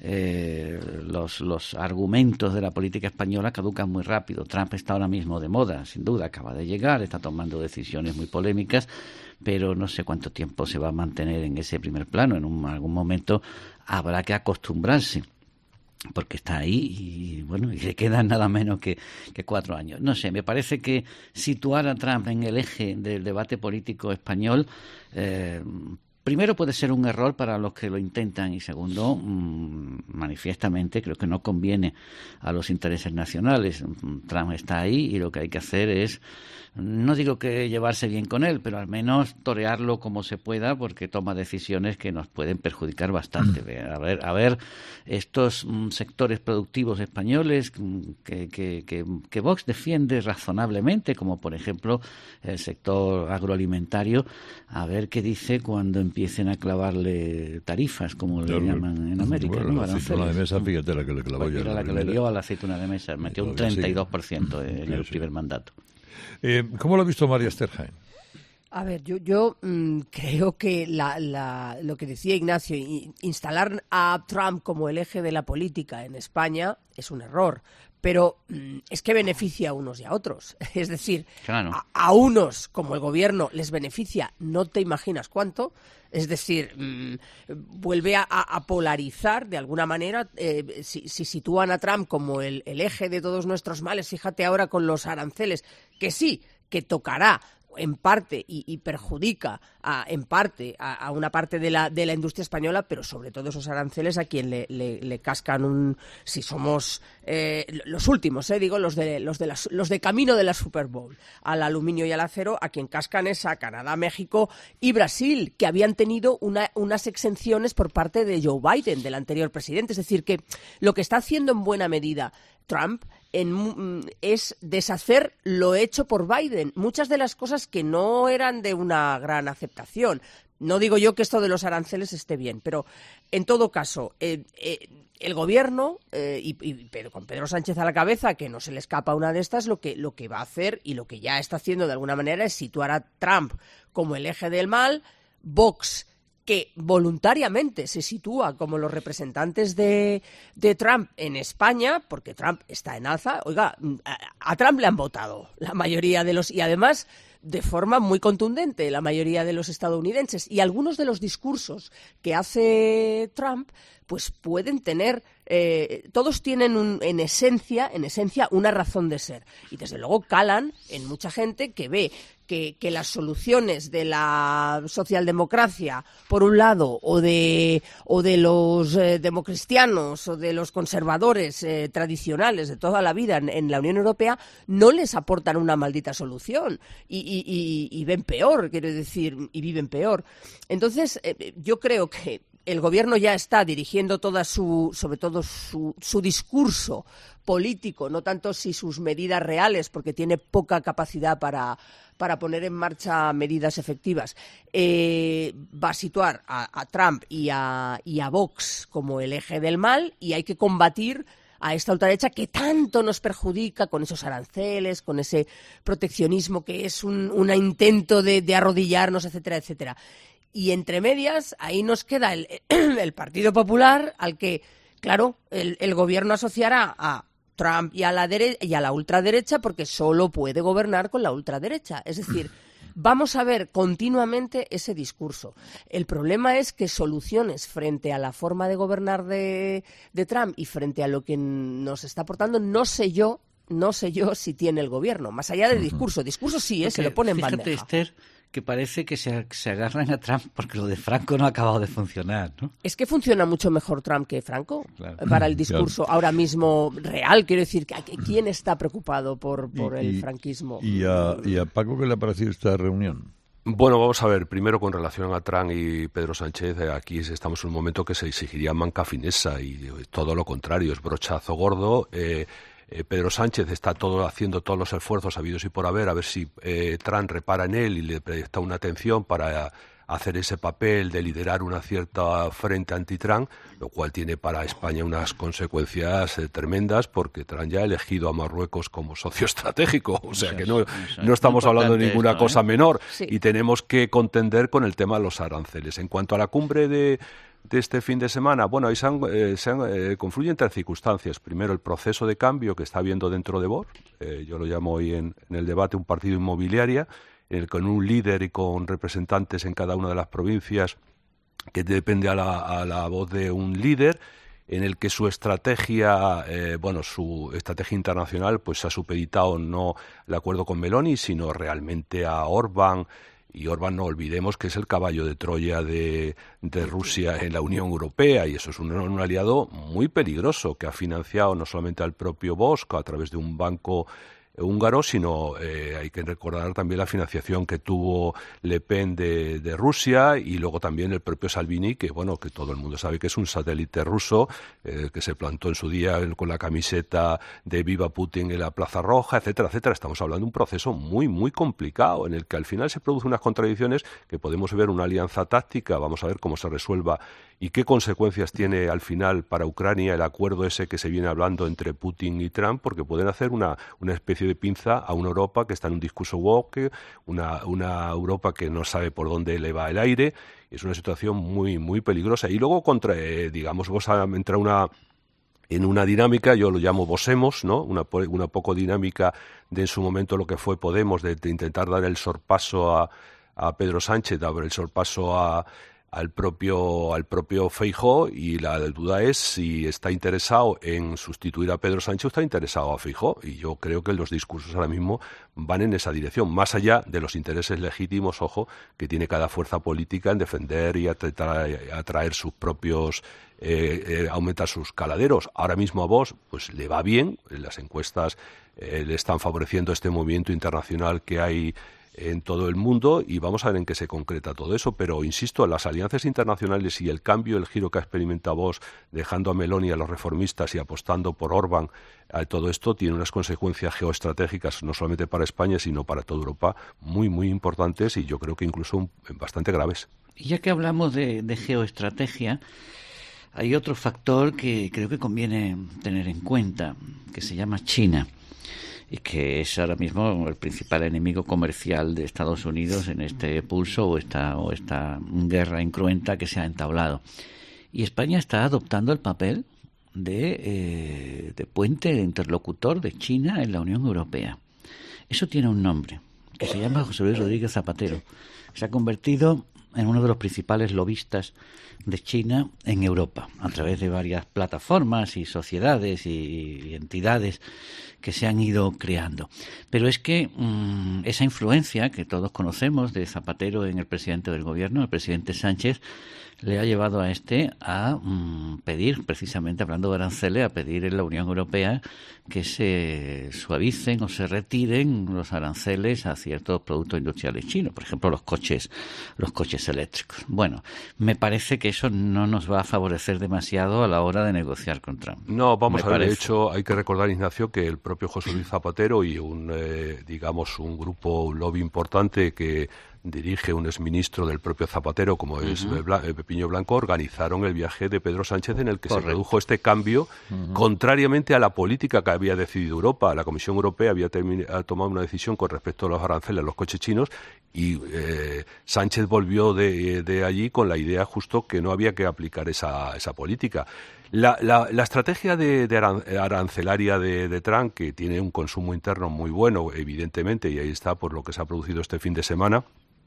eh, los, los argumentos de la política española caducan muy rápido. Trump está ahora mismo de moda, sin duda, acaba de llegar, está tomando decisiones muy polémicas, pero no sé cuánto tiempo se va a mantener en ese primer plano. En un, algún momento habrá que acostumbrarse, porque está ahí y bueno, y le quedan nada menos que, que cuatro años. No sé, me parece que situar a Trump en el eje del debate político español, eh, primero puede ser un error para los que lo intentan, y segundo, mmm, manifiestamente creo que no conviene a los intereses nacionales. Trump está ahí y lo que hay que hacer es, no digo que llevarse bien con él, pero al menos torearlo como se pueda, porque toma decisiones que nos pueden perjudicar bastante. A ver, a ver estos mm, sectores productivos españoles que, que, que, que Vox defiende razonablemente, como por ejemplo el sector agroalimentario, a ver qué dice cuando empiecen a clavarle tarifas, como le llaman en América. Bueno, ¿no? la aceituna de mesa, fíjate la que le clavó ya. La, la que le dio a la aceituna de mesa, metió un treinta y dos por ciento en sí, el sí. primer mandato. Eh, ¿Cómo lo ha visto María Sterjain? A ver, yo, yo mmm, creo que la, la, lo que decía Ignacio, instalar a Trump como el eje de la política en España es un error, pero mmm, es que beneficia a unos y a otros. Es decir, claro. a, a unos, como el gobierno, les beneficia no te imaginas cuánto. Es decir, mmm, vuelve a, a polarizar de alguna manera. Eh, si, si sitúan a Trump como el, el eje de todos nuestros males, fíjate ahora con los aranceles, que sí, que tocará en parte y, y perjudica a, en parte a, a una parte de la de la industria española, pero sobre todo esos aranceles a quien le, le, le cascan un, si somos eh, los últimos, eh, digo los de los de las, los de camino de la Super Bowl, al aluminio y al acero, a quien cascan es a Canadá, México y Brasil, que habían tenido una, unas exenciones por parte de Joe Biden, del anterior presidente. Es decir, que lo que está haciendo en buena medida Trump en, es deshacer lo hecho por Biden. Muchas de las cosas que no eran de una gran aceptación. No digo yo que esto de los aranceles esté bien, pero en todo caso, eh, eh, el gobierno, eh, y, y pero con Pedro Sánchez a la cabeza, que no se le escapa una de estas, lo que, lo que va a hacer y lo que ya está haciendo de alguna manera es situar a Trump como el eje del mal. Vox, que voluntariamente se sitúa como los representantes de, de Trump en España, porque Trump está en alza. Oiga, a, a Trump le han votado la mayoría de los... y además de forma muy contundente la mayoría de los estadounidenses. Y algunos de los discursos que hace Trump pues pueden tener... Eh, todos tienen un, en esencia, en esencia una razón de ser. Y desde luego calan en mucha gente que ve que, que las soluciones de la socialdemocracia, por un lado, o de, o de los eh, democristianos o de los conservadores eh, tradicionales de toda la vida en, en la Unión Europea, no les aportan una maldita solución y, y, y, y ven peor, quiero decir, y viven peor. Entonces, eh, yo creo que el gobierno ya está dirigiendo toda su, sobre todo su, su discurso político, no tanto si sus medidas reales, porque tiene poca capacidad para, para poner en marcha medidas efectivas, eh, va a situar a, a Trump y a, y a Vox como el eje del mal, y hay que combatir a esta ultraderecha que tanto nos perjudica con esos aranceles, con ese proteccionismo que es un, un intento de, de arrodillarnos, etcétera, etcétera. Y entre medias, ahí nos queda el, el Partido Popular, al que, claro, el, el gobierno asociará a Trump y a la dere- y a la ultraderecha, porque solo puede gobernar con la ultraderecha. Es decir, Vamos a ver continuamente ese discurso. El problema es que soluciones frente a la forma de gobernar de, de Trump y frente a lo que nos está aportando, no sé yo, no sé yo si tiene el gobierno, más allá del discurso. Discurso sí, ¿eh? Se lo pone en fíjate, bandeja. Esther, que parece que se, se agarran a Trump porque lo de Franco no ha acabado de funcionar, ¿no? Es que funciona mucho mejor Trump que Franco, claro, para el discurso claro. ahora mismo real. Quiero decir, ¿quién está preocupado por, por y, el y, franquismo? Y a, ¿Y a Paco qué le ha parecido esta reunión? Bueno, vamos a ver, primero con relación a Trump y Pedro Sánchez, aquí estamos en un momento que se exigiría manca finesa y todo lo contrario, es brochazo gordo. Eh, Eh, Pedro Sánchez está todo haciendo todos los esfuerzos habidos y por haber, a ver si eh, Trump repara en él y le presta una atención para hacer ese papel de liderar una cierta frente anti-Trump, lo cual tiene para España unas consecuencias eh, tremendas, porque Trump ya ha elegido a Marruecos como socio estratégico, o sea que no, no estamos hablando de ninguna esto, ¿eh? cosa menor, sí. Y tenemos que contender con el tema de los aranceles. En cuanto a la cumbre de de este fin de semana, bueno, ahí se, han, eh, se han, eh, confluyen tres circunstancias. Primero, el proceso de cambio que está habiendo dentro de Vox, eh, yo lo llamo hoy en, en el debate un partido inmobiliaria, en el, con un líder y con representantes en cada una de las provincias que depende a la, a la voz de un líder, en el que su estrategia, eh, bueno, su estrategia internacional, pues ha supeditado no el acuerdo con Meloni, sino realmente a Orbán. Y Orbán, no olvidemos que es el caballo de Troya de, de Rusia en la Unión Europea, y eso es un, un aliado muy peligroso que ha financiado no solamente al propio Vox a través de un banco húngaro, sino eh, hay que recordar también la financiación que tuvo Le Pen de, de Rusia, y luego también el propio Salvini, que bueno, que todo el mundo sabe que es un satélite ruso, eh, que se plantó en su día con la camiseta de Viva Putin en la Plaza Roja, etcétera, etcétera. Estamos hablando de un proceso muy, muy complicado, en el que al final se producen unas contradicciones que podemos ver una alianza táctica, vamos a ver cómo se resuelva y qué consecuencias tiene al final para Ucrania el acuerdo ese que se viene hablando entre Putin y Trump, porque pueden hacer una, una especie de pinza a una Europa que está en un discurso woke, una, una Europa que no sabe por dónde le va el aire. Es una situación muy, muy peligrosa. Y luego, contra, eh, digamos, vos entra una... en una dinámica, yo lo llamo Vosemos, ¿no? Una, una poco dinámica de en su momento lo que fue Podemos, de, de intentar dar el sorpaso a, a Pedro Sánchez, dar el sorpaso a al propio al propio Feijóo, y la duda es si está interesado en sustituir a Pedro Sánchez o está interesado a Feijóo, y yo creo que los discursos ahora mismo van en esa dirección, más allá de los intereses legítimos, ojo, que tiene cada fuerza política en defender y atraer, atraer sus propios eh, eh, aumentar sus caladeros. Ahora mismo a Vox pues le va bien, las encuestas eh, le están favoreciendo este movimiento internacional que hay en todo el mundo, y vamos a ver en qué se concreta todo eso, pero insisto, las alianzas internacionales y el cambio, el giro que ha experimentado Vox, dejando a Meloni a los reformistas y apostando por Orbán, a todo esto tiene unas consecuencias geoestratégicas no solamente para España, sino para toda Europa, muy, muy importantes, y yo creo que incluso bastante graves. Y ya que hablamos de, de geoestrategia, hay otro factor que creo que conviene tener en cuenta, que se llama China, y que es ahora mismo el principal enemigo comercial de Estados Unidos en este pulso o esta, o esta guerra incruenta que se ha entablado. Y España está adoptando el papel de, eh, de puente, de interlocutor de China en la Unión Europea. Eso tiene un nombre, que se llama José Luis Rodríguez Zapatero. Se ha convertido en uno de los principales lobistas de China en Europa, a través de varias plataformas y sociedades y, y entidades que se han ido creando. Pero es que mmm, esa influencia que todos conocemos de Zapatero en el presidente del gobierno, el presidente Sánchez, le ha llevado a este a mmm, pedir, precisamente hablando de aranceles, a pedir en la Unión Europea que se suavicen o se retiren los aranceles a ciertos productos industriales chinos, por ejemplo los coches, los coches eléctricos. Bueno, me parece que eso no nos va a favorecer demasiado a la hora de negociar con Trump. No, vamos me a ver, parece. de hecho hay que recordar, Ignacio, que el propio José Luis Zapatero y un, eh, digamos, un grupo, un lobby importante que dirige un exministro del propio Zapatero, como uh-huh. es Bla- Pepiño Blanco, organizaron el viaje de Pedro Sánchez en el que Correcto. se produjo este cambio, uh-huh. contrariamente a la política que había decidido Europa. La Comisión Europea había termi- ha tomado una decisión con respecto a los aranceles a los coches chinos, y eh, Sánchez volvió de, de allí con la idea justo que no había que aplicar esa, esa política. La, la, la estrategia de, de arancelaria de, de Trump, que tiene un consumo interno muy bueno, evidentemente, y ahí está por lo que se ha producido este fin de semana,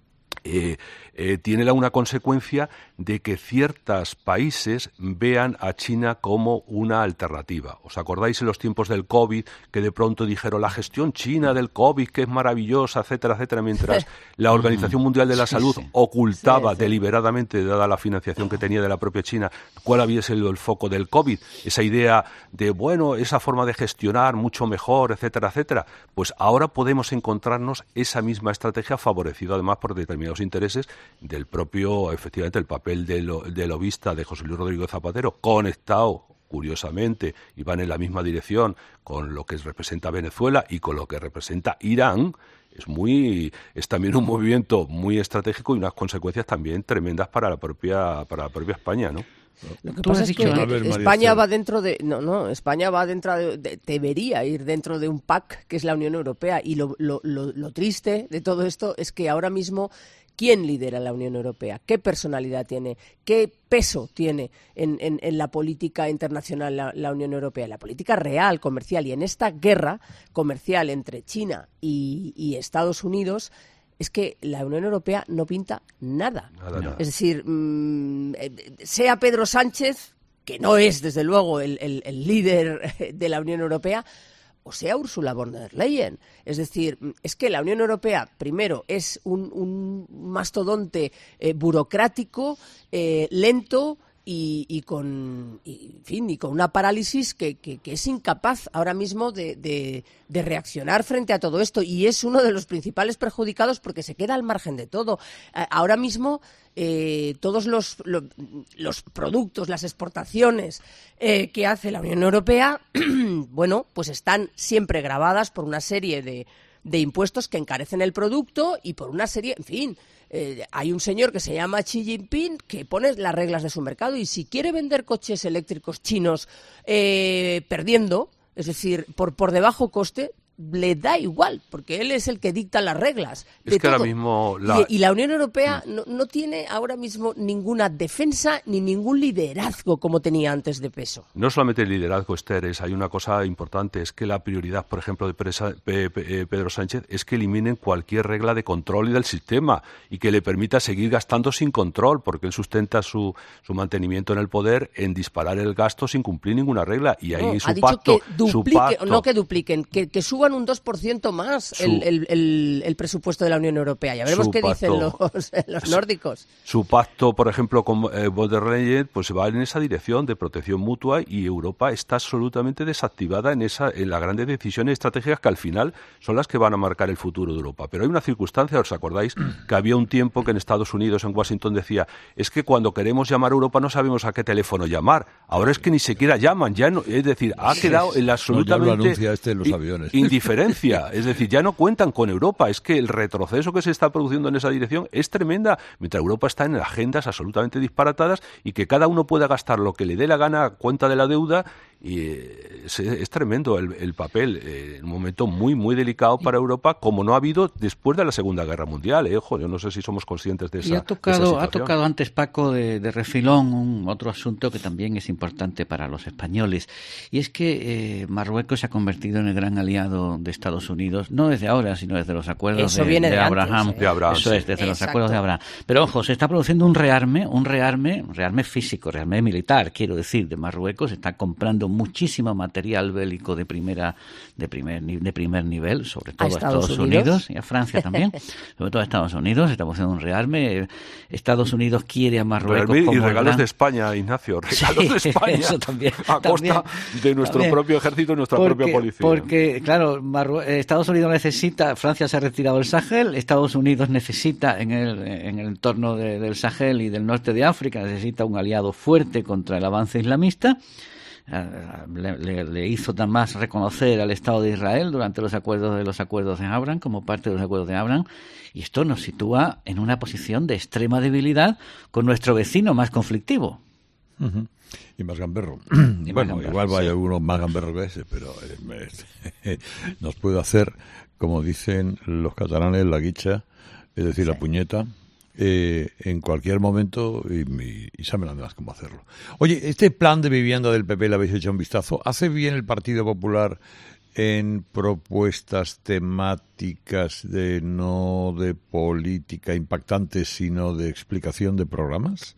Eh, eh, tiene la, una consecuencia de que ciertos países vean a China como una alternativa. ¿Os acordáis en los tiempos del COVID que de pronto dijeron la gestión china del COVID que es maravillosa, etcétera, etcétera, mientras la Organización Mundial de la Sí, Salud sí. ocultaba Sí, sí. deliberadamente, dada la financiación que tenía de la propia China, cuál había sido el foco del COVID? Esa idea de, bueno, esa forma de gestionar mucho mejor, etcétera, etcétera. Pues ahora podemos encontrarnos esa misma estrategia favorecida además por determinados intereses del propio, efectivamente, el papel de, lo, de lobista de José Luis Rodríguez Zapatero, conectado, curiosamente, y van en la misma dirección con lo que representa Venezuela y con lo que representa Irán. Es muy, es también un movimiento muy estratégico y unas consecuencias también tremendas para la propia, para la propia España, ¿no? Lo que pasa es que ver, España va dentro de no no España va dentro de, de- debería ir dentro de un pack que es la Unión Europea, y lo, lo, lo, lo triste de todo esto es que ahora mismo ¿quién lidera la Unión Europea? ¿Qué personalidad tiene? ¿Qué peso tiene en, en, en la política internacional la, la Unión Europea? La política real, comercial, y en esta guerra comercial entre China y, y Estados Unidos es que la Unión Europea no pinta nada. Nada, nada. Es decir, mmm, sea Pedro Sánchez, que no es desde luego el, el, el líder de la Unión Europea, o sea Ursula von der Leyen. Es decir, es que la Unión Europea, primero, es un, un mastodonte eh, burocrático, eh, lento y, y con y, en fin, y con una parálisis que, que, que es incapaz ahora mismo de, de, de reaccionar frente a todo esto, y es uno de los principales perjudicados porque se queda al margen de todo. Eh, ahora mismo eh, todos los, lo, los productos, las exportaciones eh, que hace la Unión Europea, bueno, pues están siempre gravadas por una serie de, de impuestos que encarecen el producto y por una serie, en fin. Eh, hay un señor que se llama Xi Jinping que pone las reglas de su mercado, y si quiere vender coches eléctricos chinos eh, perdiendo, es decir, por, por de bajo coste, le da igual, porque él es el que dicta las reglas de Es que todo. ahora mismo la- Y, y la Unión Europea no, no tiene ahora mismo ninguna defensa ni ningún liderazgo como tenía antes de peso. No solamente el liderazgo, Esther, es, hay una cosa importante, es que la prioridad, por ejemplo, de Presa- Pe- Pe- eh, Pedro Sánchez es que eliminen cualquier regla de control y del sistema y que le permita seguir gastando sin control, porque él sustenta su, su mantenimiento en el poder en disparar el gasto sin cumplir ninguna regla. Y ahí No, su ha dicho pacto, que su duplique, pacto, no que dupliquen, que, que suban un dos por ciento más Su- el, el, el, el presupuesto de la Unión Europea. Ya veremos su qué dicen pacto- los, los nórdicos. Su pacto, por ejemplo, con eh, von der Leyen, pues va en esa dirección de protección mutua, y Europa está absolutamente desactivada en esa en las grandes decisiones estratégicas que al final son las que van a marcar el futuro de Europa. Pero hay una circunstancia, ¿os acordáis? Que había un tiempo que en Estados Unidos, en Washington, decía, es que cuando queremos llamar a Europa no sabemos a qué teléfono llamar. Ahora es que ni siquiera llaman, ya no, es decir, ha quedado en la No, ya absolutamente lo anuncia este en los i- aviones. indiferencia. Es decir, ya no cuentan con Europa. Es que el retroceso que se está produciendo en esa dirección es tremenda, mientras Europa está en agendas absolutamente disparatadas y que cada uno pueda gastar lo que le dé la gana a cuenta de la deuda. Y eh, es, es tremendo el, el papel, eh, en un momento muy, muy delicado para Europa, como no ha habido después de la Segunda Guerra Mundial. Eh. Ojo, yo no sé si somos conscientes de esa, Y ha de esa tocado, ha situación. tocado antes, Paco, de, de refilón, un otro asunto que también es importante para los españoles. Y es que eh, Marruecos se ha convertido en el gran aliado de Estados Unidos, no desde ahora, sino desde los acuerdos Eso de, viene de de Abraham. antes, ¿eh? De Abraham, Eso sí. es, desde los Exacto. acuerdos de Abraham. Pero ojo, se está produciendo un rearme, un rearme, rearme físico, rearme militar, quiero decir, de Marruecos. Está comprando muchísimo material bélico de primera, de primer, ni- de primer nivel, sobre todo a Estados Estados Unidos. Unidos y a Francia también, sobre todo a Estados Unidos. Estamos haciendo un rearme. Estados Unidos quiere a Marruecos Realmente, como y el regalos gran- de España, Ignacio, regalos Sí, de España eso también, a costa también, de nuestro también. propio ejército y nuestra porque, propia policía. Porque, claro, Marrue- eh, Estados Unidos necesita, Francia se ha retirado del Sahel, Estados Unidos necesita en el, en el entorno de- del Sahel y del norte de África, necesita un aliado fuerte contra el avance islamista. Eh, Le, le- le hizo tan más reconocer al Estado de Israel durante los acuerdos de los acuerdos de Abraham como parte de los acuerdos de Abraham, y esto nos sitúa en una posición de extrema debilidad con nuestro vecino más conflictivo. Ujú. Y más gamberro. Y más bueno, gamberro, igual vaya sí. uno más gamberro que ese, pero eh, eh, nos puede hacer, como dicen los catalanes, la guicha, es decir, la puñeta, eh, en cualquier momento y, y, y saben además cómo hacerlo. Oye, este plan de vivienda del P P le habéis hecho un vistazo. ¿Hace bien el Partido Popular en propuestas temáticas de no de política impactantes, sino de explicación de programas?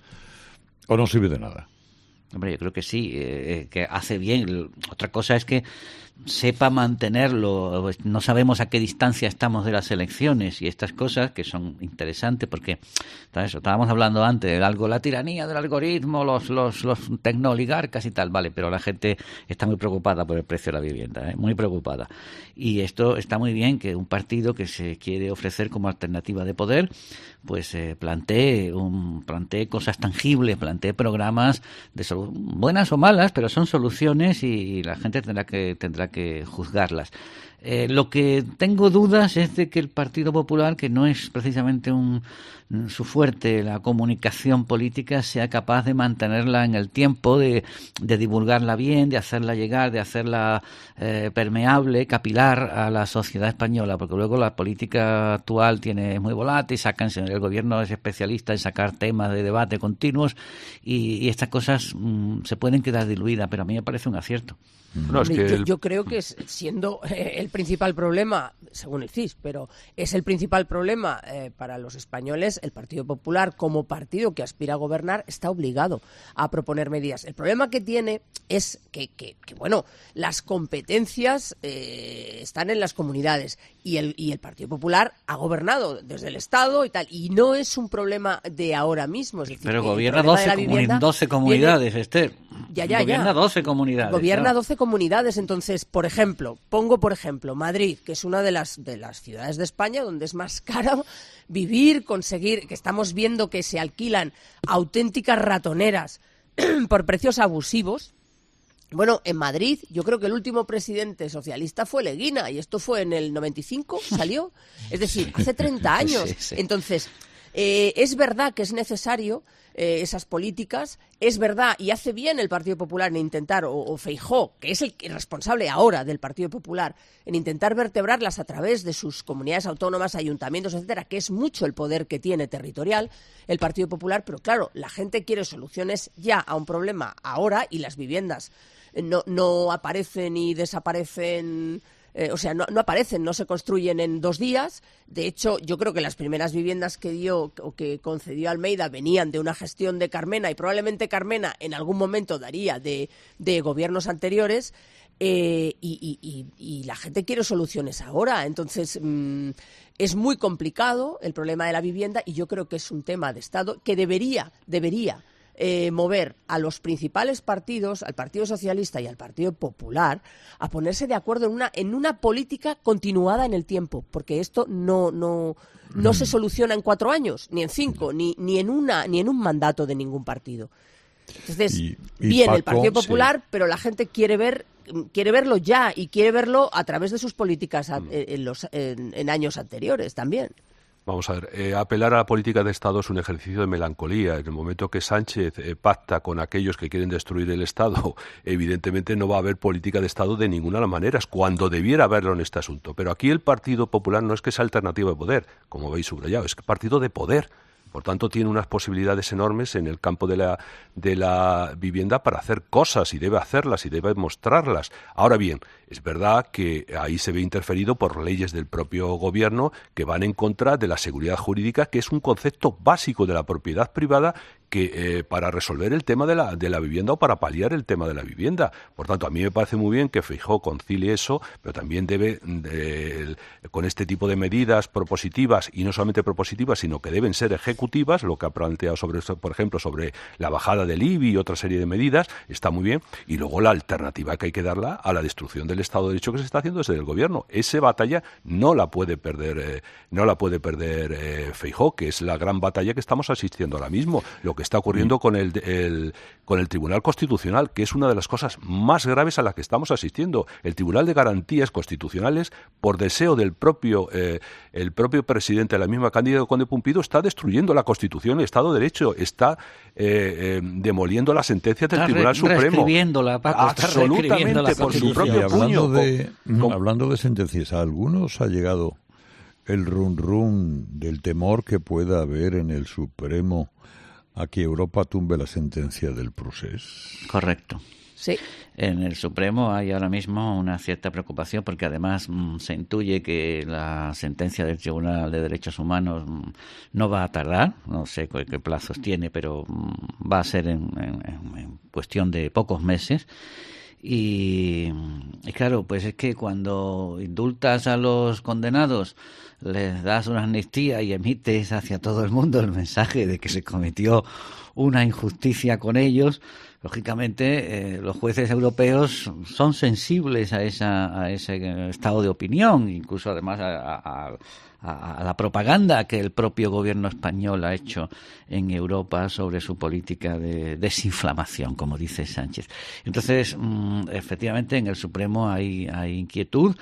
¿O no sirve de nada? Hombre, yo creo que sí, eh, que hace bien. Otra cosa es que sepa mantenerlo. No sabemos a qué distancia estamos de las elecciones y estas cosas que son interesantes porque, ¿sabes? Estábamos hablando antes de algo, la tiranía del algoritmo, los los los tecnooligarcas y tal, vale, pero la gente está muy preocupada por el precio de la vivienda, ¿eh? Muy preocupada. Y esto está muy bien que un partido que se quiere ofrecer como alternativa de poder, pues eh, plantee un plantee cosas tangibles, plantee programas de solu- buenas o malas, pero son soluciones y la gente tendrá que tendrá que juzgarlas. Eh, lo que tengo dudas es de que el Partido Popular, que no es precisamente un, su fuerte la comunicación política, sea capaz de mantenerla en el tiempo, de, de divulgarla bien, de hacerla llegar, de hacerla eh, permeable, capilar a la sociedad española, porque luego la política actual tiene es muy volátil, sacan, el gobierno es especialista en sacar temas de debate continuos y, y estas cosas mmm, se pueden quedar diluidas, pero a mí me parece un acierto. No, es que yo, el... yo creo que es, siendo eh, el principal problema, según el C I S, pero es el principal problema eh, para los españoles, el Partido Popular, como partido que aspira a gobernar, está obligado a proponer medidas. El problema que tiene es que, que, que bueno, las competencias eh, están en las comunidades y el, y el Partido Popular ha gobernado desde el Estado y tal, y no es un problema de ahora mismo. Es decir, pero gobierna doce, comuni- doce comunidades, viene... Esther. Ya, ya, gobierna ya. doce comunidades. Gobierna claro. doce comunidades. Entonces, por ejemplo, pongo por ejemplo Madrid, que es una de las de las ciudades de España donde es más caro vivir, conseguir, que estamos viendo que se alquilan auténticas ratoneras por precios abusivos. Bueno, en Madrid, yo creo que el último presidente socialista fue Leguina, y esto fue en el noventa y cinco, salió. Es decir, hace treinta años. Sí, sí. Entonces, eh, es verdad que es necesario eh, esas políticas, es verdad, y hace bien el Partido Popular en intentar, o, o Feijóo, que es el responsable ahora del Partido Popular, en intentar vertebrarlas a través de sus comunidades autónomas, ayuntamientos, etcétera, que es mucho el poder que tiene territorial el Partido Popular, pero claro, la gente quiere soluciones ya a un problema ahora, y las viviendas no, no aparecen y desaparecen. Eh, o sea, no, no aparecen, no se construyen en dos días. De hecho, yo creo que las primeras viviendas que dio o que concedió Almeida venían de una gestión de Carmena, y probablemente Carmena en algún momento daría de, de gobiernos anteriores, eh, y, y, y, y la gente quiere soluciones ahora. Entonces, mmm, es muy complicado el problema de la vivienda, y yo creo que es un tema de Estado que debería, debería Eh, mover a los principales partidos, al Partido Socialista y al Partido Popular, a ponerse de acuerdo en una en una política continuada en el tiempo, porque esto no no no mm. se soluciona en cuatro años, ni en cinco, ni ni en una ni en un mandato de ningún partido. Entonces, y, y bien Paco, el Partido Popular, sí. pero la gente quiere ver quiere verlo ya, y quiere verlo a través de sus políticas a, mm. en los en, en años anteriores también. Vamos a ver, eh, apelar a la política de Estado es un ejercicio de melancolía. En el momento que Sánchez eh, pacta con aquellos que quieren destruir el Estado, evidentemente no va a haber política de Estado de ninguna de las maneras, cuando debiera haberlo en este asunto. Pero aquí el Partido Popular no es que sea alternativa de poder, como veis subrayado, es que partido de poder. Por tanto, tiene unas posibilidades enormes en el campo de la, de la vivienda para hacer cosas, y debe hacerlas y debe mostrarlas. Ahora bien, es verdad que ahí se ve interferido por leyes del propio gobierno que van en contra de la seguridad jurídica, que es un concepto básico de la propiedad privada que eh, para resolver el tema de la, de la vivienda o para paliar el tema de la vivienda. Por tanto, a mí me parece muy bien que Feijóo concilie eso, pero también debe, de, con este tipo de medidas propositivas, y no solamente propositivas, sino que deben ser ejecutivas, lo que ha planteado, sobre por ejemplo, sobre la bajada del I B I y otra serie de medidas, está muy bien. Y luego la alternativa que hay que darla a la destrucción del Estado de Derecho que se está haciendo desde el gobierno. Esa batalla no la puede perder, eh, no la puede perder eh, Feijóo, que es la gran batalla que estamos asistiendo ahora mismo. Lo que está ocurriendo con el, el con el Tribunal Constitucional, que es una de las cosas más graves a las que estamos asistiendo. El Tribunal de Garantías Constitucionales, por deseo del propio eh, el propio presidente de la misma Cándido Conde Pumpido, está destruyendo la Constitución y el Estado de Derecho, está eh, eh, demoliendo la sentencia del está Tribunal re- Supremo. Reescribiéndola, Paco, absolutamente, la por su propio hablando puño. De, con, con... hablando de sentencias, ¿a algunos ha llegado el run run del temor que pueda haber en el Supremo a que Europa tumbe la sentencia del Procés. Correcto. Sí. En el Supremo hay ahora mismo una cierta preocupación porque además mmm, se intuye que la sentencia del Tribunal de Derechos Humanos mmm, no va a tardar, no sé qué, qué plazos tiene, pero mmm, va a ser en, en, en cuestión de pocos meses. Y, y claro, pues es que cuando indultas a los condenados, les das una amnistía y emites hacia todo el mundo el mensaje de que se cometió una injusticia con ellos, lógicamente eh, los jueces europeos son sensibles a esa a ese estado de opinión, incluso además a, a, a, a la propaganda que el propio gobierno español ha hecho en Europa sobre su política de desinflamación, como dice Sánchez. Entonces, mmm, efectivamente, en el Supremo hay, hay inquietud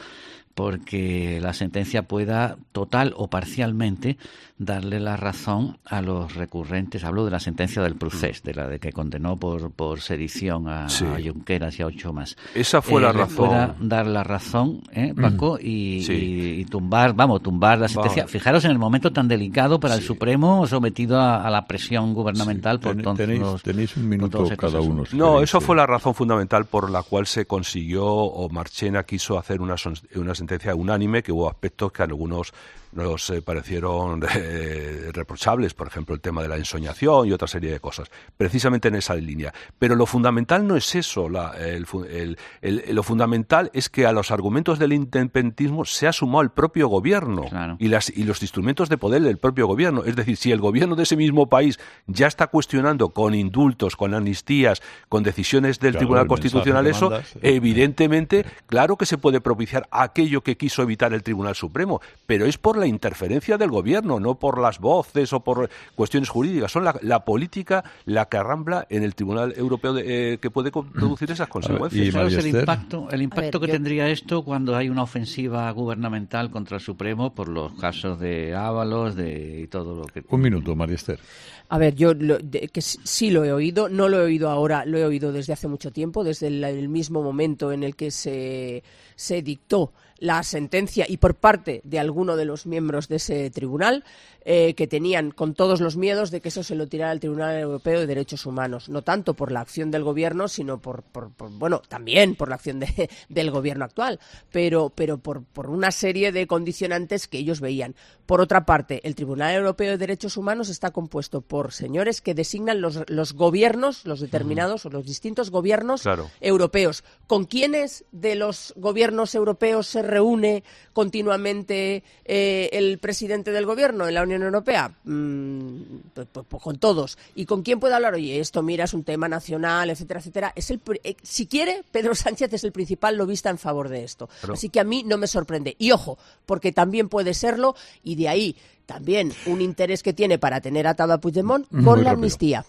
porque la sentencia pueda total o parcialmente darle la razón a los recurrentes. Hablo de la sentencia del Procés, de la de que condenó por, por sedición a, sí. a Junqueras y a ocho más. Esa fue eh, la razón. Pueda dar la razón, ¿eh, Paco? Mm. Y, sí. y, y tumbar, vamos, tumbar la sentencia. Vamos. Fijaros en el momento tan delicado para sí. el Supremo, sometido a, a la presión gubernamental sí. por Ten, todos tenéis, los, tenéis un minuto cada uno. Si no, eso fue la razón fundamental por la cual se consiguió, o Marchena quiso hacer una, una sentencia unánime, que hubo aspectos que a algunos nos eh, parecieron eh, reprochables, por ejemplo el tema de la ensoñación y otra serie de cosas, precisamente en esa línea. Pero lo fundamental no es eso, la, el, el, el, lo fundamental es que a los argumentos del independentismo se ha sumado el propio gobierno claro. y, las, y los instrumentos de poder del propio gobierno. Es decir, si el gobierno de ese mismo país ya está cuestionando con indultos, con amnistías, con decisiones del claro, Tribunal Constitucional eso, mandas, eh. evidentemente, claro que se puede propiciar aquello que quiso evitar el Tribunal Supremo, pero es por la interferencia del gobierno, no por las voces o por cuestiones jurídicas. Son la, la política la que arrambla en el Tribunal Europeo de, eh, que puede producir esas consecuencias. ¿Y sabes el impacto, el impacto ver, que yo... tendría esto cuando hay una ofensiva gubernamental contra el Supremo por los casos de Ábalos de, y todo lo que... Un minuto, María Esther. A ver, yo lo, de, que sí lo he oído, no lo he oído ahora, lo he oído desde hace mucho tiempo, desde el, el mismo momento en el que se, se dictó la sentencia y por parte de alguno de los miembros de ese tribunal eh, que tenían con todos los miedos de que eso se lo tirara al Tribunal Europeo de Derechos Humanos, no tanto por la acción del gobierno, sino por, por, por bueno, también por la acción de, del gobierno actual, pero, pero por, por una serie de condicionantes que ellos veían. Por otra parte, el Tribunal Europeo de Derechos Humanos está compuesto por señores que designan los, los gobiernos, los determinados, uh-huh. o los distintos gobiernos claro. europeos. ¿Con quiénes de los gobiernos europeos se reúne continuamente eh, el presidente del gobierno en la Unión Europea? Mm, pues, pues, pues con todos. ¿Y con quién puede hablar? Oye, esto, mira, es un tema nacional, etcétera, etcétera. Es el, eh, si quiere, Pedro Sánchez es el principal lobista en favor de esto. Pero... Así que a mí no me sorprende. Y ojo, porque también puede serlo, y de ahí también un interés que tiene para tener atado a Puigdemont con Muy la rápido. amnistía.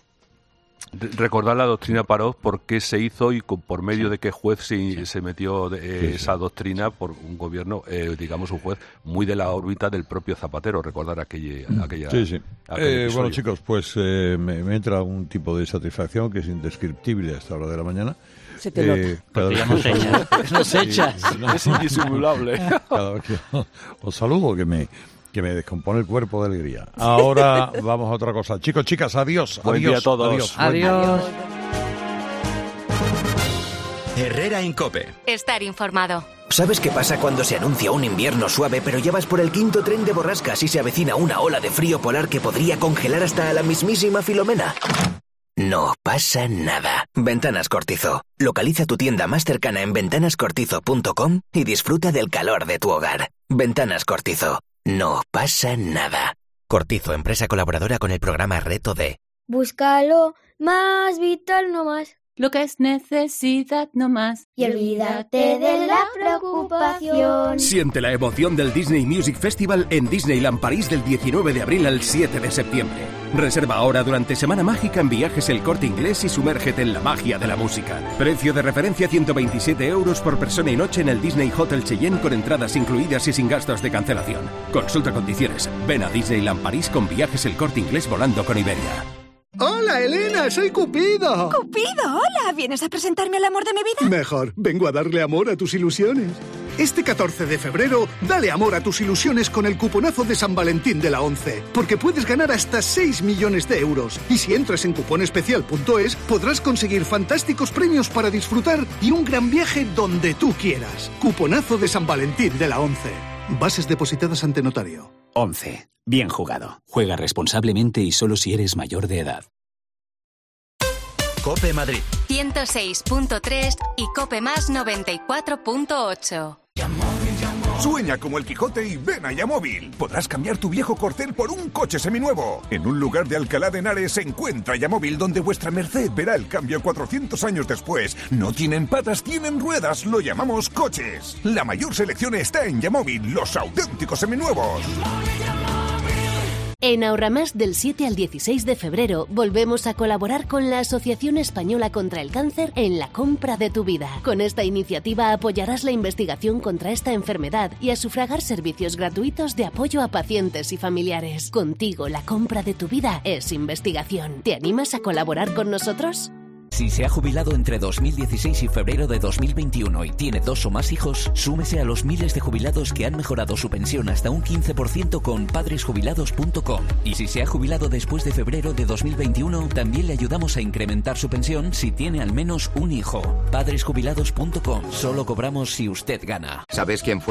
Recordar la doctrina Parot, por qué se hizo y por medio de qué juez se, sí. se metió de, eh, sí, sí. esa doctrina por un gobierno, eh, digamos un juez muy de la órbita del propio Zapatero. Recordar aquella... aquella, sí, sí. aquella eh, bueno, chicos, pues eh, me, me entra un tipo de satisfacción que es indescriptible a esta hora de la mañana. Se te nota. Eh, Porque ya nos echas. Nos echas. No, es indisimulable. Cada vez que os saludo, que me... que me descompone el cuerpo de alegría. Ahora vamos a otra cosa. Chicos, chicas, adiós. Buen adiós día a todos. Adiós. Adiós. Herrera en COPE. Estar informado. ¿Sabes qué pasa cuando se anuncia un invierno suave, pero ya vas por el quinto tren de borrascas y se avecina una ola de frío polar que podría congelar hasta a la mismísima Filomena? No pasa nada. Ventanas Cortizo. Localiza tu tienda más cercana en ventanas cortizo punto com y disfruta del calor de tu hogar. Ventanas Cortizo. No pasa nada. Cortizo, empresa colaboradora con el programa Reto D. Búscalo más vital, no más. Lo que es necesidad, no más. Y olvídate de la preocupación. Siente la emoción del Disney Music Festival en Disneyland París del diecinueve de abril al siete de septiembre. Reserva ahora durante Semana Mágica en Viajes El Corte Inglés y sumérgete en la magia de la música. Precio de referencia ciento veintisiete euros por persona y noche en el Disney Hotel Cheyenne con entradas incluidas y sin gastos de cancelación. Consulta condiciones. Ven a Disneyland París con Viajes El Corte Inglés volando con Iberia. ¡Hola, Elena! ¡Soy Cupido! ¡Cupido! ¡Hola! ¿Vienes a presentarme al amor de mi vida? Mejor. Vengo a darle amor a tus ilusiones. Este catorce de febrero, dale amor a tus ilusiones con el cuponazo de San Valentín de la ONCE, porque puedes ganar hasta seis millones de euros. Y si entras en cuponespecial punto es, podrás conseguir fantásticos premios para disfrutar y un gran viaje donde tú quieras. Cuponazo de San Valentín de la ONCE. Bases depositadas ante notario. ONCE. Bien jugado. Juega responsablemente y solo si eres mayor de edad. Cope Madrid. ciento seis punto tres y Cope Más noventa y cuatro punto ocho. Sueña como el Quijote y ven a Yamóvil. Podrás cambiar tu viejo Corcel por un coche seminuevo. En un lugar de Alcalá de Henares se encuentra Yamóvil, donde vuestra merced verá el cambio cuatrocientos años después. No tienen patas, tienen ruedas. Lo llamamos coches. La mayor selección está en Yamóvil, los auténticos seminuevos. En Ahorramás del siete al dieciséis de febrero volvemos a colaborar con la Asociación Española contra el Cáncer en la compra de tu vida. Con esta iniciativa apoyarás la investigación contra esta enfermedad y a sufragar servicios gratuitos de apoyo a pacientes y familiares. Contigo la compra de tu vida es investigación. ¿Te animas a colaborar con nosotros? Si se ha jubilado entre dos mil dieciséis y febrero de dos mil veintiuno y tiene dos o más hijos, súmese a los miles de jubilados que han mejorado su pensión hasta un quince por ciento con padres jubilados punto com. Y si se ha jubilado después de febrero de dos mil veintiuno, también le ayudamos a incrementar su pensión si tiene al menos un hijo. padres jubilados punto com. Solo cobramos si usted gana. ¿Sabes quién fue